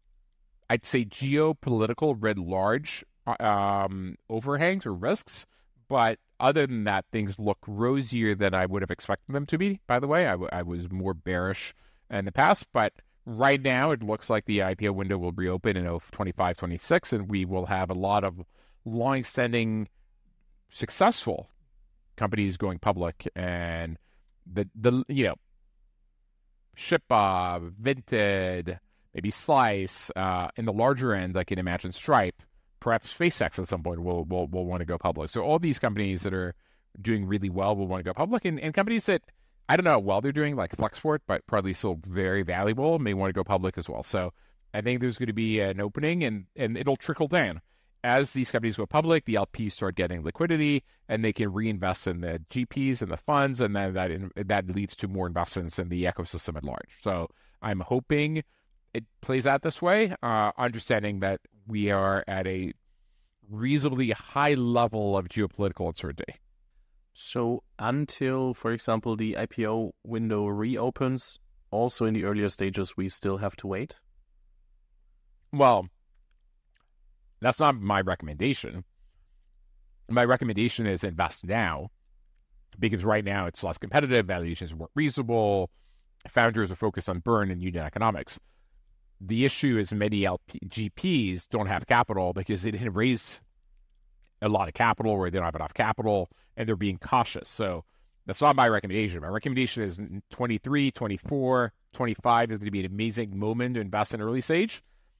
I'd say, geopolitical writ large um, overhangs or risks, but other than that, things look rosier than I would have expected them to be, by the way. I, w- I was more bearish in the past, but right now, it looks like the I P O window will reopen in twenty-five, twenty-six, and we will have a lot of long-standing, successful companies going public, and the the you know, Shippa, Vinted, maybe Slice. Uh, in the larger end, I can imagine Stripe, perhaps SpaceX at some point will will will want to go public. So all these companies that are doing really well will want to go public, and, and companies that I don't know how well they're doing, like Flexport, but probably still very valuable, may want to go public as well. So I think there's going to be an opening, and and it'll trickle down. As these companies go public, the L Ps start getting liquidity, and they can reinvest in the G Ps and the funds, and then that that leads to more investments in the ecosystem at large. So I'm hoping it plays out this way, uh, understanding that we are at a reasonably high level of geopolitical uncertainty. So until, for example, the I P O window reopens, also in the earlier stages, we still have to wait? Well, that's not my recommendation. My recommendation is invest now, because right now it's less competitive, valuations are more reasonable, founders are focused on burn and unit economics. The issue is many L P, G Ps don't have capital because they didn't raise a lot of capital, or they don't have enough capital, and they're being cautious. So that's not my recommendation. My recommendation is twenty-three, twenty-four, twenty-five is going to be an amazing moment to invest in early stage.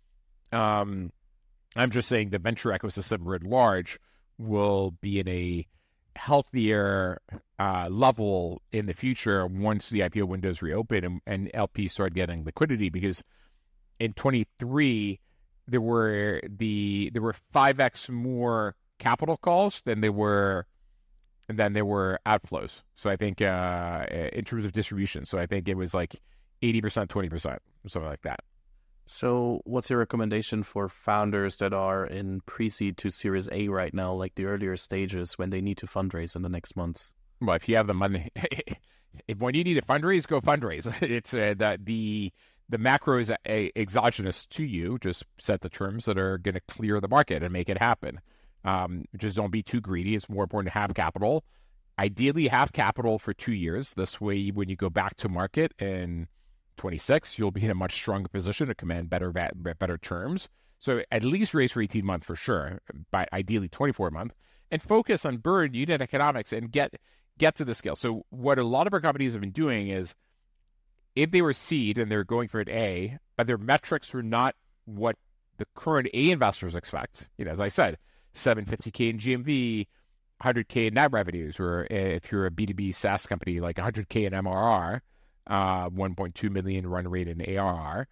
Um, I'm just saying the venture ecosystem writ large will be in a healthier uh, level in the future once the I P O windows reopen and, and L Ps start getting liquidity. Because in twenty-three there were the there were five x more capital calls than there were than there were outflows. So I think uh, in terms of distribution, so I think it was like eighty percent, twenty percent, something like that. So what's your recommendation for founders that are in pre-seed to Series A right now, like the earlier stages when they need to fundraise in the next months? Well, if you have the money, if when you need to fundraise, go fundraise. It's uh, that the the macro is a, exogenous to you. Just set the terms that are going to clear the market and make it happen. Um, just don't be too greedy. It's more important to have capital. Ideally, have capital for two years. This way, when you go back to market in twenty-six, you'll be in a much stronger position to command better better terms. So at least raise for eighteen months for sure, but ideally twenty-four months, and focus on burn unit economics and get get to the scale. So what a lot of our companies have been doing is, if they were seed and they're going for an A, but their metrics are not what the current A investors expect, you know, as I said, seven hundred fifty K in G M V, one hundred K in net revenues, or if you're a B two B SaaS company, like one hundred K in M R R, uh, one point two million run rate in A R R.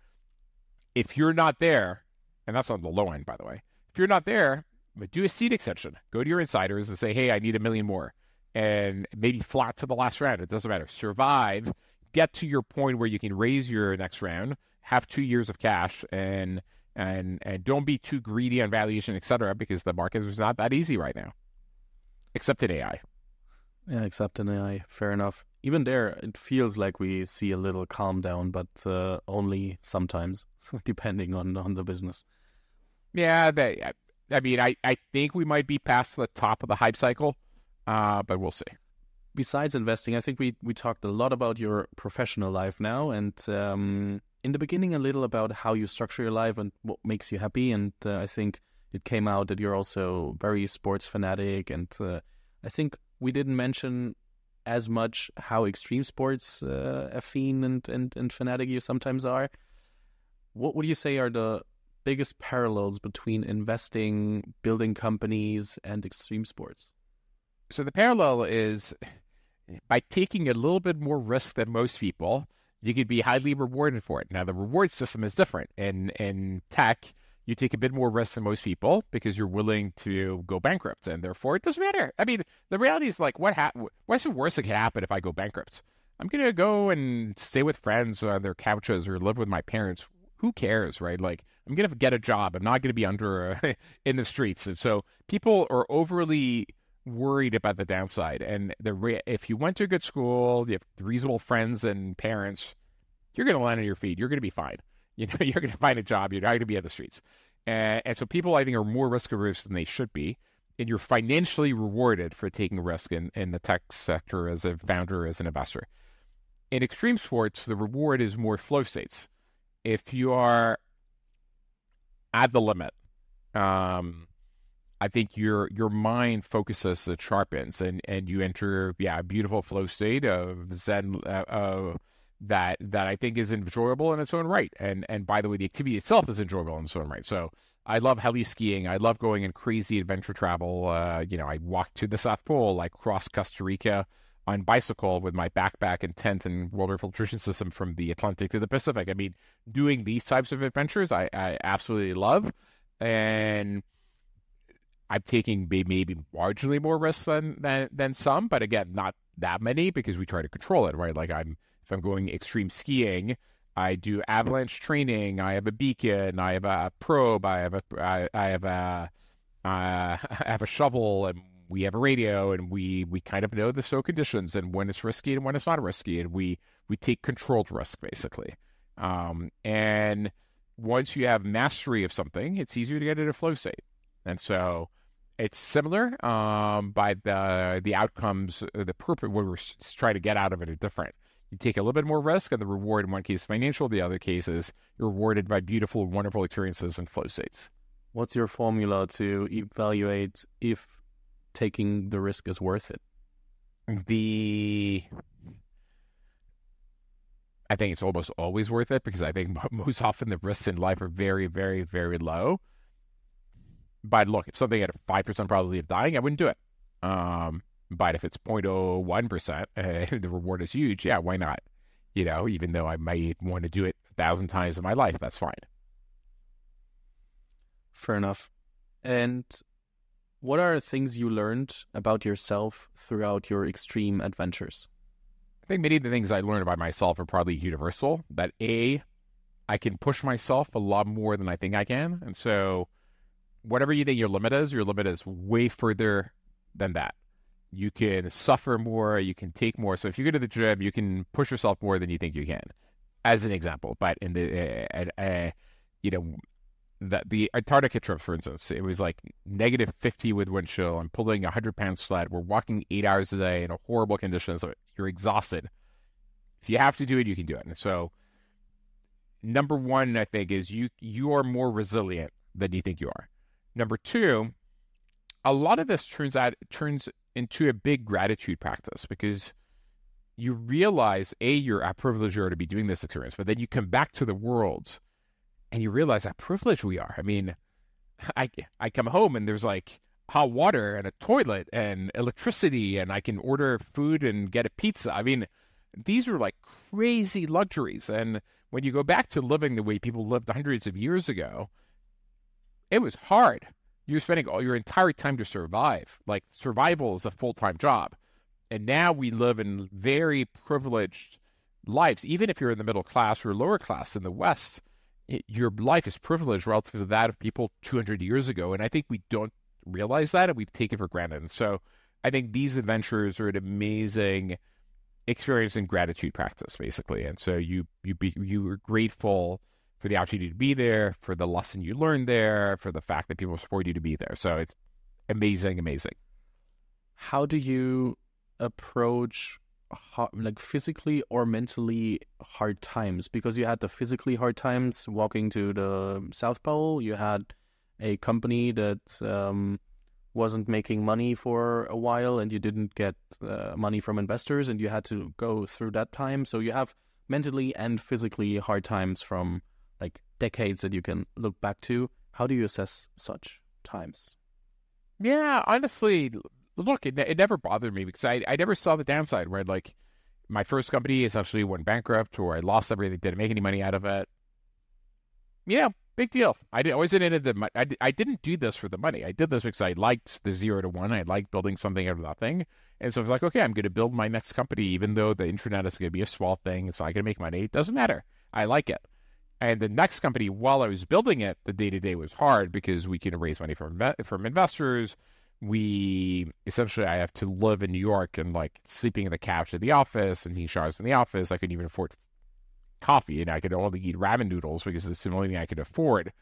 If you're not there, and that's on the low end, by the way, if you're not there, do a seed extension. Go to your insiders and say, hey, I need a million more. And maybe flat to the last round. It doesn't matter. Survive. Get to your point where you can raise your next round, have two years of cash, and and and don't be too greedy on valuation, et cetera, because the market is not that easy right now, except in A I. Yeah, except in A I. Fair enough. Even there, it feels like we see a little calm down, but uh, only sometimes, depending on, on the business. Yeah, they, I mean, I, I think we might be past the top of the hype cycle, uh, but we'll see. Besides investing, I think we, we talked a lot about your professional life now, and um, in the beginning a little about how you structure your life and what makes you happy, and uh, I think it came out that you're also very sports fanatic, and uh, I think we didn't mention as much how extreme sports uh, affine and, and, and fanatic you sometimes are. What would you say are the biggest parallels between investing, building companies, and extreme sports? So the parallel is, by taking a little bit more risk than most people, you could be highly rewarded for it. Now, the reward system is different. In, in tech, you take a bit more risk than most people because you're willing to go bankrupt, and therefore it doesn't matter. I mean, the reality is, like, what ha- what's the worst that can happen if I go bankrupt? I'm going to go and stay with friends on their couches or live with my parents. Who cares, right? Like, I'm going to get a job. I'm not going to be under uh, in the streets. And so people are overly worried about the downside. And the re- if you went to a good school, you have reasonable friends and parents, you're going to land on your feet. You're going to be fine. You know, you're going to find a job. You're not going to be on the streets. And, and so people, I think, are more risk averse than they should be. And you're financially rewarded for taking risk in, in the tech sector as a founder, as an investor. In extreme sports, the reward is more flow states. if you are at the limit, um, I think your your mind focuses, it sharpens, and, and you enter yeah a beautiful flow state of Zen uh, uh, that that I think is enjoyable in its own right. And and by the way, the activity itself is enjoyable in its own right. So I love heli skiing. I love going in crazy adventure travel. Uh, you know, I walked to the South Pole. I crossed Costa Rica on bicycle with my backpack and tent and water filtration system from the Atlantic to the Pacific. I mean, doing these types of adventures, I, I absolutely love. And I'm taking maybe marginally more risks than, than than some, but again, not that many because we try to control it, right? Like I'm, if I'm going extreme skiing, I do avalanche training. I have a beacon. I have a probe. I have a I, I have a uh, I have a shovel, and we have a radio, and we we kind of know the snow conditions and when it's risky and when it's not risky, and we we take controlled risk basically. Um, and once you have mastery of something, it's easier to get into flow state, and so. It's similar, um, by the the outcomes, the purpose, what we're trying to get out of it are different. You take a little bit more risk, and the reward in one case financial, the other case is you're rewarded by beautiful, wonderful experiences and flow states. What's your formula to evaluate if taking the risk is worth it? The I think it's almost always worth it because I think most often the risks in life are very, very, very low. But look, if something had a five percent probability of dying, I wouldn't do it. Um, but if it's zero point zero one percent, uh, the reward is huge. Yeah, why not? You know, even though I might want to do it a thousand times in my life, that's fine. Fair enough. And what are things you learned about yourself throughout your extreme adventures? I think many of the things I learned about myself are probably universal. That A, I can push myself a lot more than I think I can. And so whatever you think your limit is, your limit is way further than that. You can suffer more, you can take more. So if you go to the gym, you can push yourself more than you think you can, as an example. But in the, uh, uh, you know, that the Antarctica trip, for instance, it was like negative fifty with wind chill. I'm pulling a one hundred pound sled. We're walking eight hours a day in a horrible conditions. So you're exhausted. If you have to do it, you can do it. And so number one, I think, is you you are more resilient than you think you are. Number two, a lot of this turns out turns into a big gratitude practice because you realize, A, you're a privileged to be doing this experience, but then you come back to the world and you realize how privileged we are. I mean, I, I come home and there's like hot water and a toilet and electricity, and I can order food and get a pizza. I mean, these are like crazy luxuries. And when you go back to living the way people lived hundreds of years ago, it was hard. You're spending all your entire time to survive. Like survival is a full-time job. And now we live in very privileged lives. Even if you're in the middle class or lower class in the West, it, your life is privileged relative to that of people two hundred years ago. And I think we don't realize that, and we take it for granted. And so I think these adventures are an amazing experience and gratitude practice, basically. And so you you be you are grateful for the opportunity to be there, for the lesson you learned there, for the fact that people support you to be there. So it's amazing, amazing. How do you approach like physically or mentally hard times? Because you had the physically hard times walking to the South Pole. You had a company that um, wasn't making money for a while, and you didn't get uh, money from investors, and you had to go through that time. So you have mentally and physically hard times from like decades that you can look back to. How do you assess such times? Yeah, honestly, look, it, it never bothered me because I, I never saw the downside, where like my first company essentially went bankrupt, or I lost everything, didn't make any money out of it. Yeah, big deal. I did, always didn't the I, I didn't do this for the money. I did this because I liked the zero to one. I liked building something out of nothing. And so I was like, okay, I'm going to build my next company, even though the internet is going to be a small thing. It's not going to make money. It doesn't matter. I like it. And the next company, while I was building it, the day-to-day was hard because we couldn't raise money from from investors. We essentially, I have to live in New York and like sleeping in the couch at the office and taking showers in the office. I couldn't even afford coffee, and I could only eat ramen noodles because it's the only thing I could afford.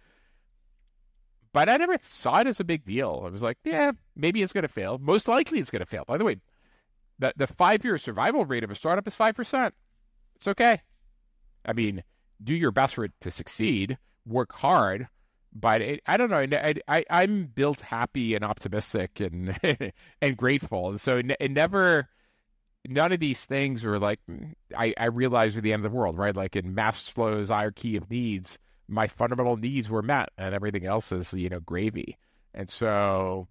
But I never saw it as a big deal. I was like, yeah, maybe it's going to fail. Most likely it's going to fail. By the way, the, the five-year survival rate of a startup is five percent. It's okay. I mean, do your best for it to succeed, work hard. But it, I don't know. I, I I'm built happy and optimistic and and grateful, and so it, it never. None of these things were like I I realized were the end of the world, right? Like in Maslow's hierarchy of needs, my fundamental needs were met, and everything else is, you know, gravy. And so,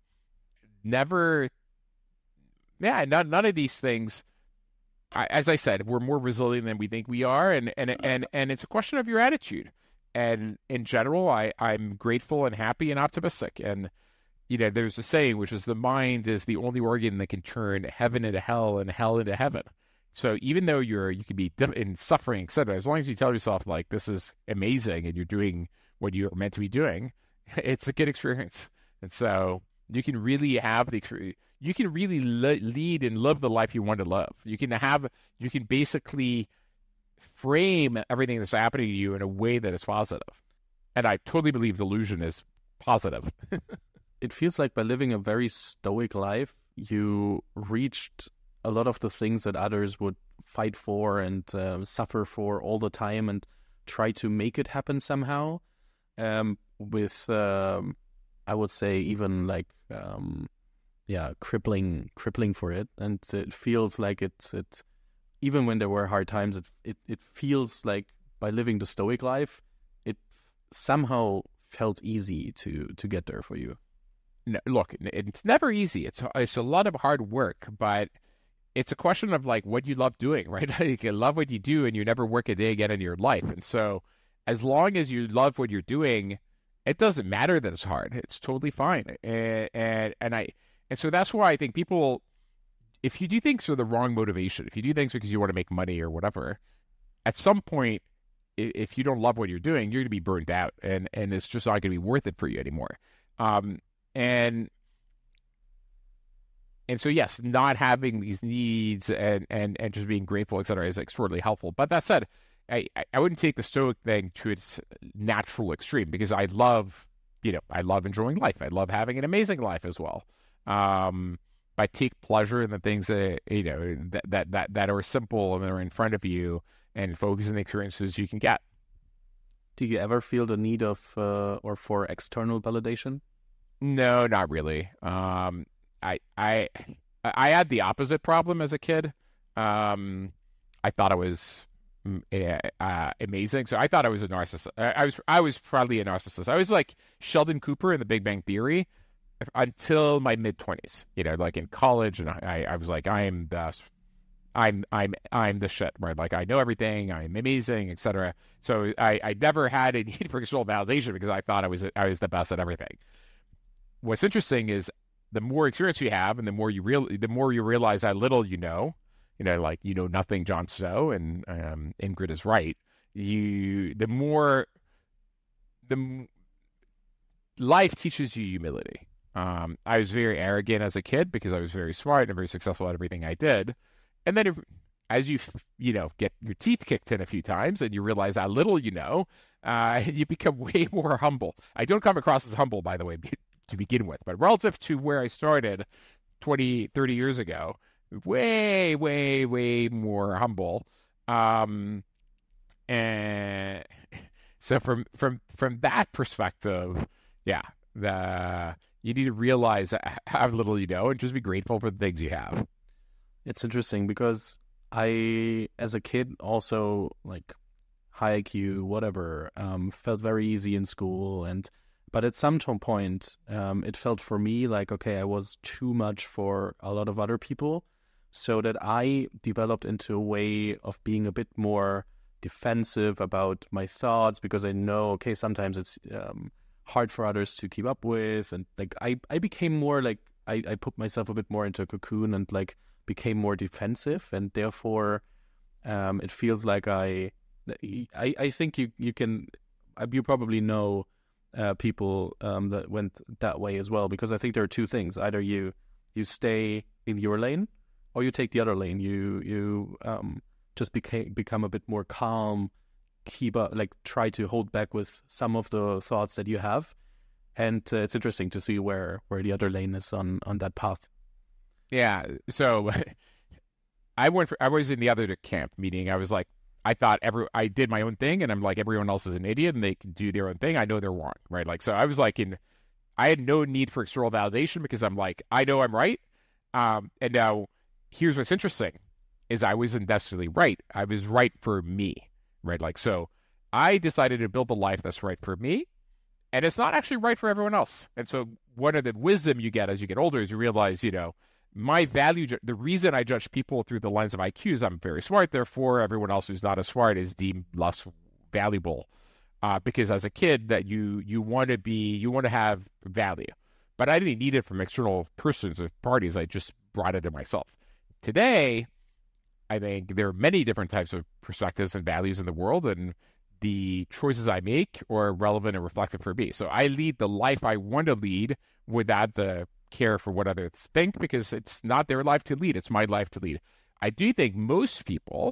never, yeah, none none of these things. I, as I said, we're more resilient than we think we are, and and and and it's a question of your attitude. And in general, I, I'm grateful and happy and optimistic. And, you know, there's a saying, which is the mind is the only organ that can turn heaven into hell and hell into heaven. So even though you're, you could be in suffering, et cetera, as long as you tell yourself, like, this is amazing and you're doing what you're meant to be doing, it's a good experience. And so you can really have the experience. You can really le- lead and live the life you want to live. You can have, you can basically frame everything that's happening to you in a way that is positive. And I totally believe delusion is positive. It feels like by living a very stoic life, you reached a lot of the things that others would fight for and uh, suffer for all the time and try to make it happen somehow. Um, with, um, I would say, even like, um, yeah, crippling, crippling for it. And it feels like it's, it, even when there were hard times, it, it, it feels like by living the stoic life, it somehow felt easy to, to get there for you. No, look, it's never easy. It's it's a lot of hard work, but it's a question of like what you love doing, right? Like you love what you do, and you never work a day again in your life. And so, as long as you love what you're doing, it doesn't matter that it's hard. It's totally fine. And and, and I and so that's why I think people, if you do things for the wrong motivation, if you do things because you want to make money or whatever, at some point, if you don't love what you're doing, you're going to be burned out, and and it's just not going to be worth it for you anymore. Um, And and so, yes, not having these needs and, and, and just being grateful, et cetera, is extraordinarily helpful. But that said, I, I wouldn't take the stoic thing to its natural extreme, because I love, you know, I love enjoying life. I love having an amazing life as well. Um, I take pleasure in the things that, you know, that, that, that, that are simple and that are in front of you, and focus on the experiences you can get. Do you ever feel the need of uh, or for external validation? No, not really. Um, I I I had the opposite problem as a kid. Um, I thought I was uh, amazing, so I thought I was a narcissist. I was I was probably a narcissist. I was like Sheldon Cooper in The Big Bang Theory until my mid twenties. You know, like in college, and I I was like, I am the I'm I'm I'm the shit, right? Like I know everything. I'm amazing, et cetera. So I I never had a need for external validation because I thought I was I was the best at everything. What's interesting is the more experience you have, and the more you real, the more you realize how little you know. You know, like you know nothing, Jon Snow, and um, Ingrid is right. You, the more, the life teaches you humility. Um, I was very arrogant as a kid because I was very smart and very successful at everything I did, and then if, as you you know get your teeth kicked in a few times and you realize how little you know, uh, you become way more humble. I don't come across as humble, by the way, to begin with, but relative to where I started twenty, thirty years ago, way, way, way more humble. Um, and so from, from, from that perspective, yeah, the, you need to realize how little you know and just be grateful for the things you have. It's interesting because I, as a kid, also like high I Q, whatever, um, felt very easy in school. And But at some point, um, it felt for me like, okay, I was too much for a lot of other people, so that I developed into a way of being a bit more defensive about my thoughts, because I know, okay, sometimes it's um, hard for others to keep up with. And like I, I became more like, I, I put myself a bit more into a cocoon and like became more defensive. And therefore, um, it feels like I, I, I think you, you can, you probably know Uh, people um, that went that way as well, because I think there are two things: either you you stay in your lane, or you take the other lane. You you um, just became become a bit more calm, keep up, like try to hold back with some of the thoughts that you have, and uh, it's interesting to see where where the other lane is on on that path. Yeah, so I went for, I was in the other camp, meaning I was like I thought every I did my own thing, and I'm like, everyone else is an idiot, and they can do their own thing. I know they're wrong, right? Like, so I was like, in, I had no need for external validation because I'm like, I know I'm right. Um, and now here's what's interesting is I wasn't necessarily right. I was right for me, right? Like, so I decided to build the life that's right for me, and it's not actually right for everyone else. And so one of the wisdom you get as you get older is you realize, you know, my value, the reason I judge people through the lens of I Q is I'm very smart. Therefore, everyone else who's not as smart is deemed less valuable. Uh, because as a kid, that you you want to be, you want to have value. But I didn't need it from external persons or parties. I just brought it to myself. Today, I think there are many different types of perspectives and values in the world, and the choices I make are relevant and reflective for me. So I lead the life I want to lead without the care for what others think, because it's not their life to lead. It's my life to lead. I do think most people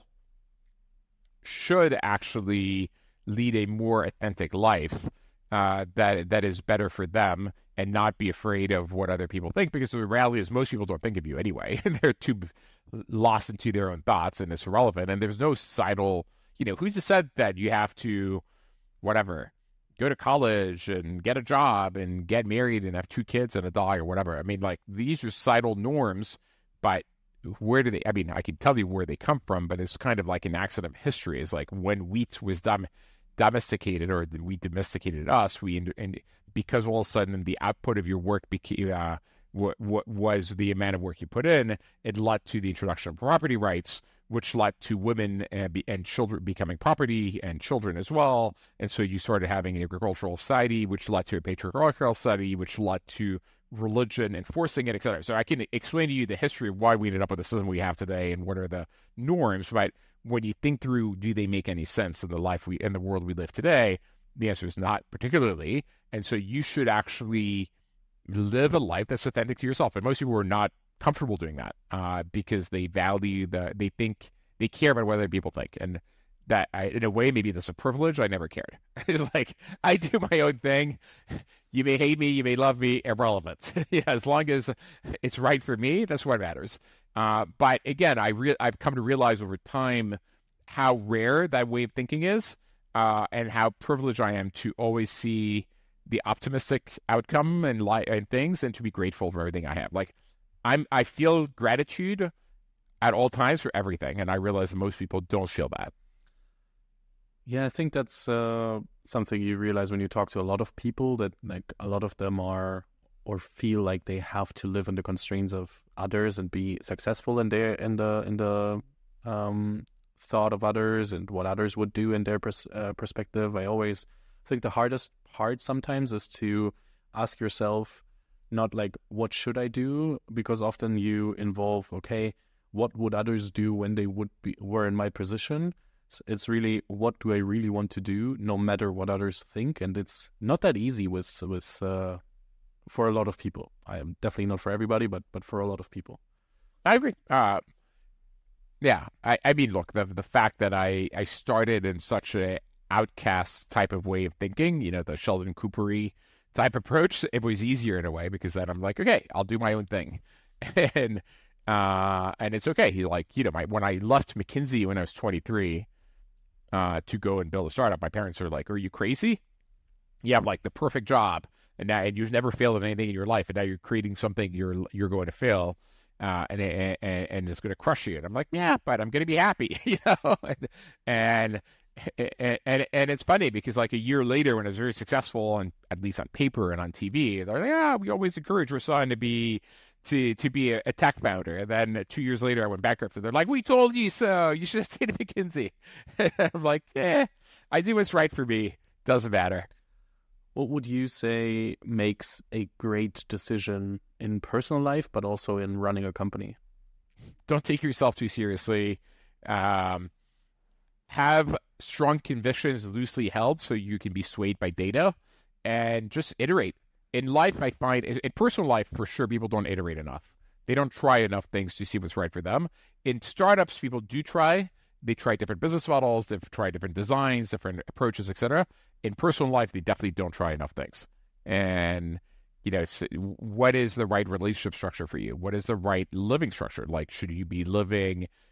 should actually lead a more authentic life uh, that that is better for them and not be afraid of what other people think, because the reality is most people don't think of you anyway. They're too lost into their own thoughts, and it's irrelevant. And there's no societal, you know, who's just said that you have to, whatever, go to college and get a job and get married and have two kids and a dog or whatever. I mean, like, these are societal norms, but where do they, I mean, I can tell you where they come from, but it's kind of like an accident of history. It's like when wheat was dom- domesticated, or we domesticated us, we, and because all of a sudden the output of your work became, uh, what, what was the amount of work you put in, it led to the introduction of property rights, which led to women and, be, and children becoming property, and children as well. And so you started having an agricultural society, which led to a patriarchal society, which led to religion enforcing it, et cetera. So I can explain to you the history of why we ended up with the system we have today and what are the norms. But when you think through, do they make any sense in the life we, in the world we live today? The answer is not particularly. And so you should actually live a life that's authentic to yourself. And most people are not comfortable doing that uh, because they value the, they think, they care about what other people think. And that, I, in a way, maybe that's a privilege. I never cared. It's like, I do my own thing. You may hate me, you may love me, irrelevant. Yeah, as long as it's right for me, that's what matters. Uh, but again, I re- I've come to realize over time how rare that way of thinking is, uh, and how privileged I am to always see the optimistic outcome and li- and things, and to be grateful for everything I have. Like, I'm, I feel gratitude at all times for everything, and I realize that most people don't feel that. Yeah, I think that's uh, something you realize when you talk to a lot of people, that like a lot of them are or feel like they have to live in the constraints of others and be successful in their in the in the um, thought of others and what others would do in their pers- uh, perspective. I always think the hardest part sometimes is to ask yourself, not like, what should I do? Because often you involve, okay, what would others do when they would be were in my position? So it's really, what do I really want to do, no matter what others think? And it's not that easy with with uh, for a lot of people. I am definitely not for everybody, but but for a lot of people. I agree. Uh, yeah, I, I mean, look, the the fact that I, I started in such a outcast type of way of thinking, you know, the Sheldon Coopery type approach, it was easier in a way, because then I'm like, okay, I'll do my own thing. and uh, and it's okay. He like, you know, my when I left McKinsey when I was twenty-three uh, to go and build a startup, my parents were like, are you crazy? You have like the perfect job, and now and you've never failed at anything in your life, and now you're creating something you're you're going to fail, uh, and, and and it's going to crush you. And I'm like, yeah, but I'm going to be happy, you know. and, and And, and and it's funny because like a year later, when I was very successful, and at least on paper and on T V, they're like, yeah, we always encourage our son to be to to be a, a tech founder. And then two years later, I went bankrupt, and they're like, we told you so. You should have stayed at McKinsey. And I'm like, eh, I do what's right for me. Doesn't matter. What would you say makes a great decision in personal life, but also in running a company? Don't take yourself too seriously. Um, have strong convictions loosely held so you can be swayed by data, and just iterate. In life, I find, in personal life, for sure, people don't iterate enough. They don't try enough things to see what's right for them. In startups, people do try. They try different business models, they try different designs, different approaches, et cetera. In personal life, they definitely don't try enough things. And, you know, what is the right relationship structure for you? What is the right living structure? Like, should you be living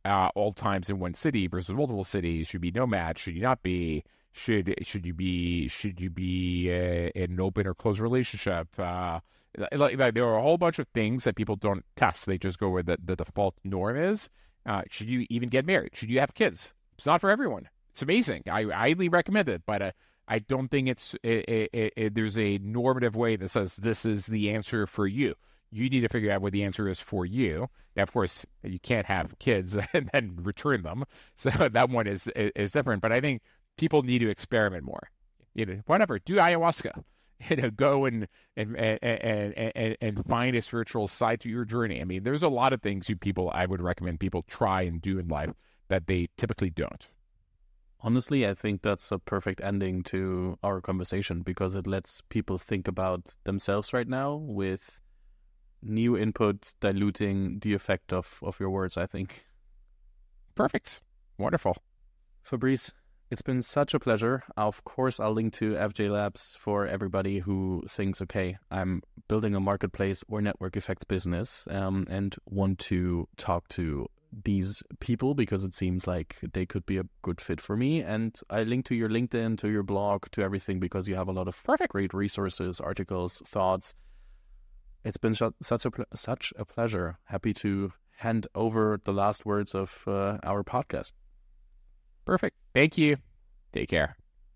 uh, all times in one city versus multiple cities? Should you be nomad? Should you not be? Should should you be should you be uh, in an open or closed relationship? Uh, like, like there are a whole bunch of things that people don't test. They just go where the, the default norm is. Uh, should you even get married? Should you have kids? It's not for everyone. It's amazing. I highly recommend it, but uh, I don't think it's it, it, it, there's a normative way that says this is the answer for you. You need to figure out what the answer is for you. Now, of course, you can't have kids and then return them. So that one is is different. But I think people need to experiment more. You know, whatever, do ayahuasca. You know, go and and and and and find a spiritual side to your journey. I mean, there's a lot of things you people I would recommend people try and do in life that they typically don't. Honestly, I think that's a perfect ending to our conversation because it lets people think about themselves right now with new input diluting the effect of, of your words, I think. Perfect. Wonderful. Fabrice, it's been such a pleasure. Of course, I'll link to F J Labs for everybody who thinks, okay, I'm building a marketplace or network effects business um, and want to talk to these people because it seems like they could be a good fit for me. And I link to your LinkedIn, to your blog, to everything because you have a lot of Perfect. Great resources, articles, thoughts. It's been sh- such a pl- such a pleasure. Happy to hand over the last words of uh, our podcast. Perfect. Thank you. Take care.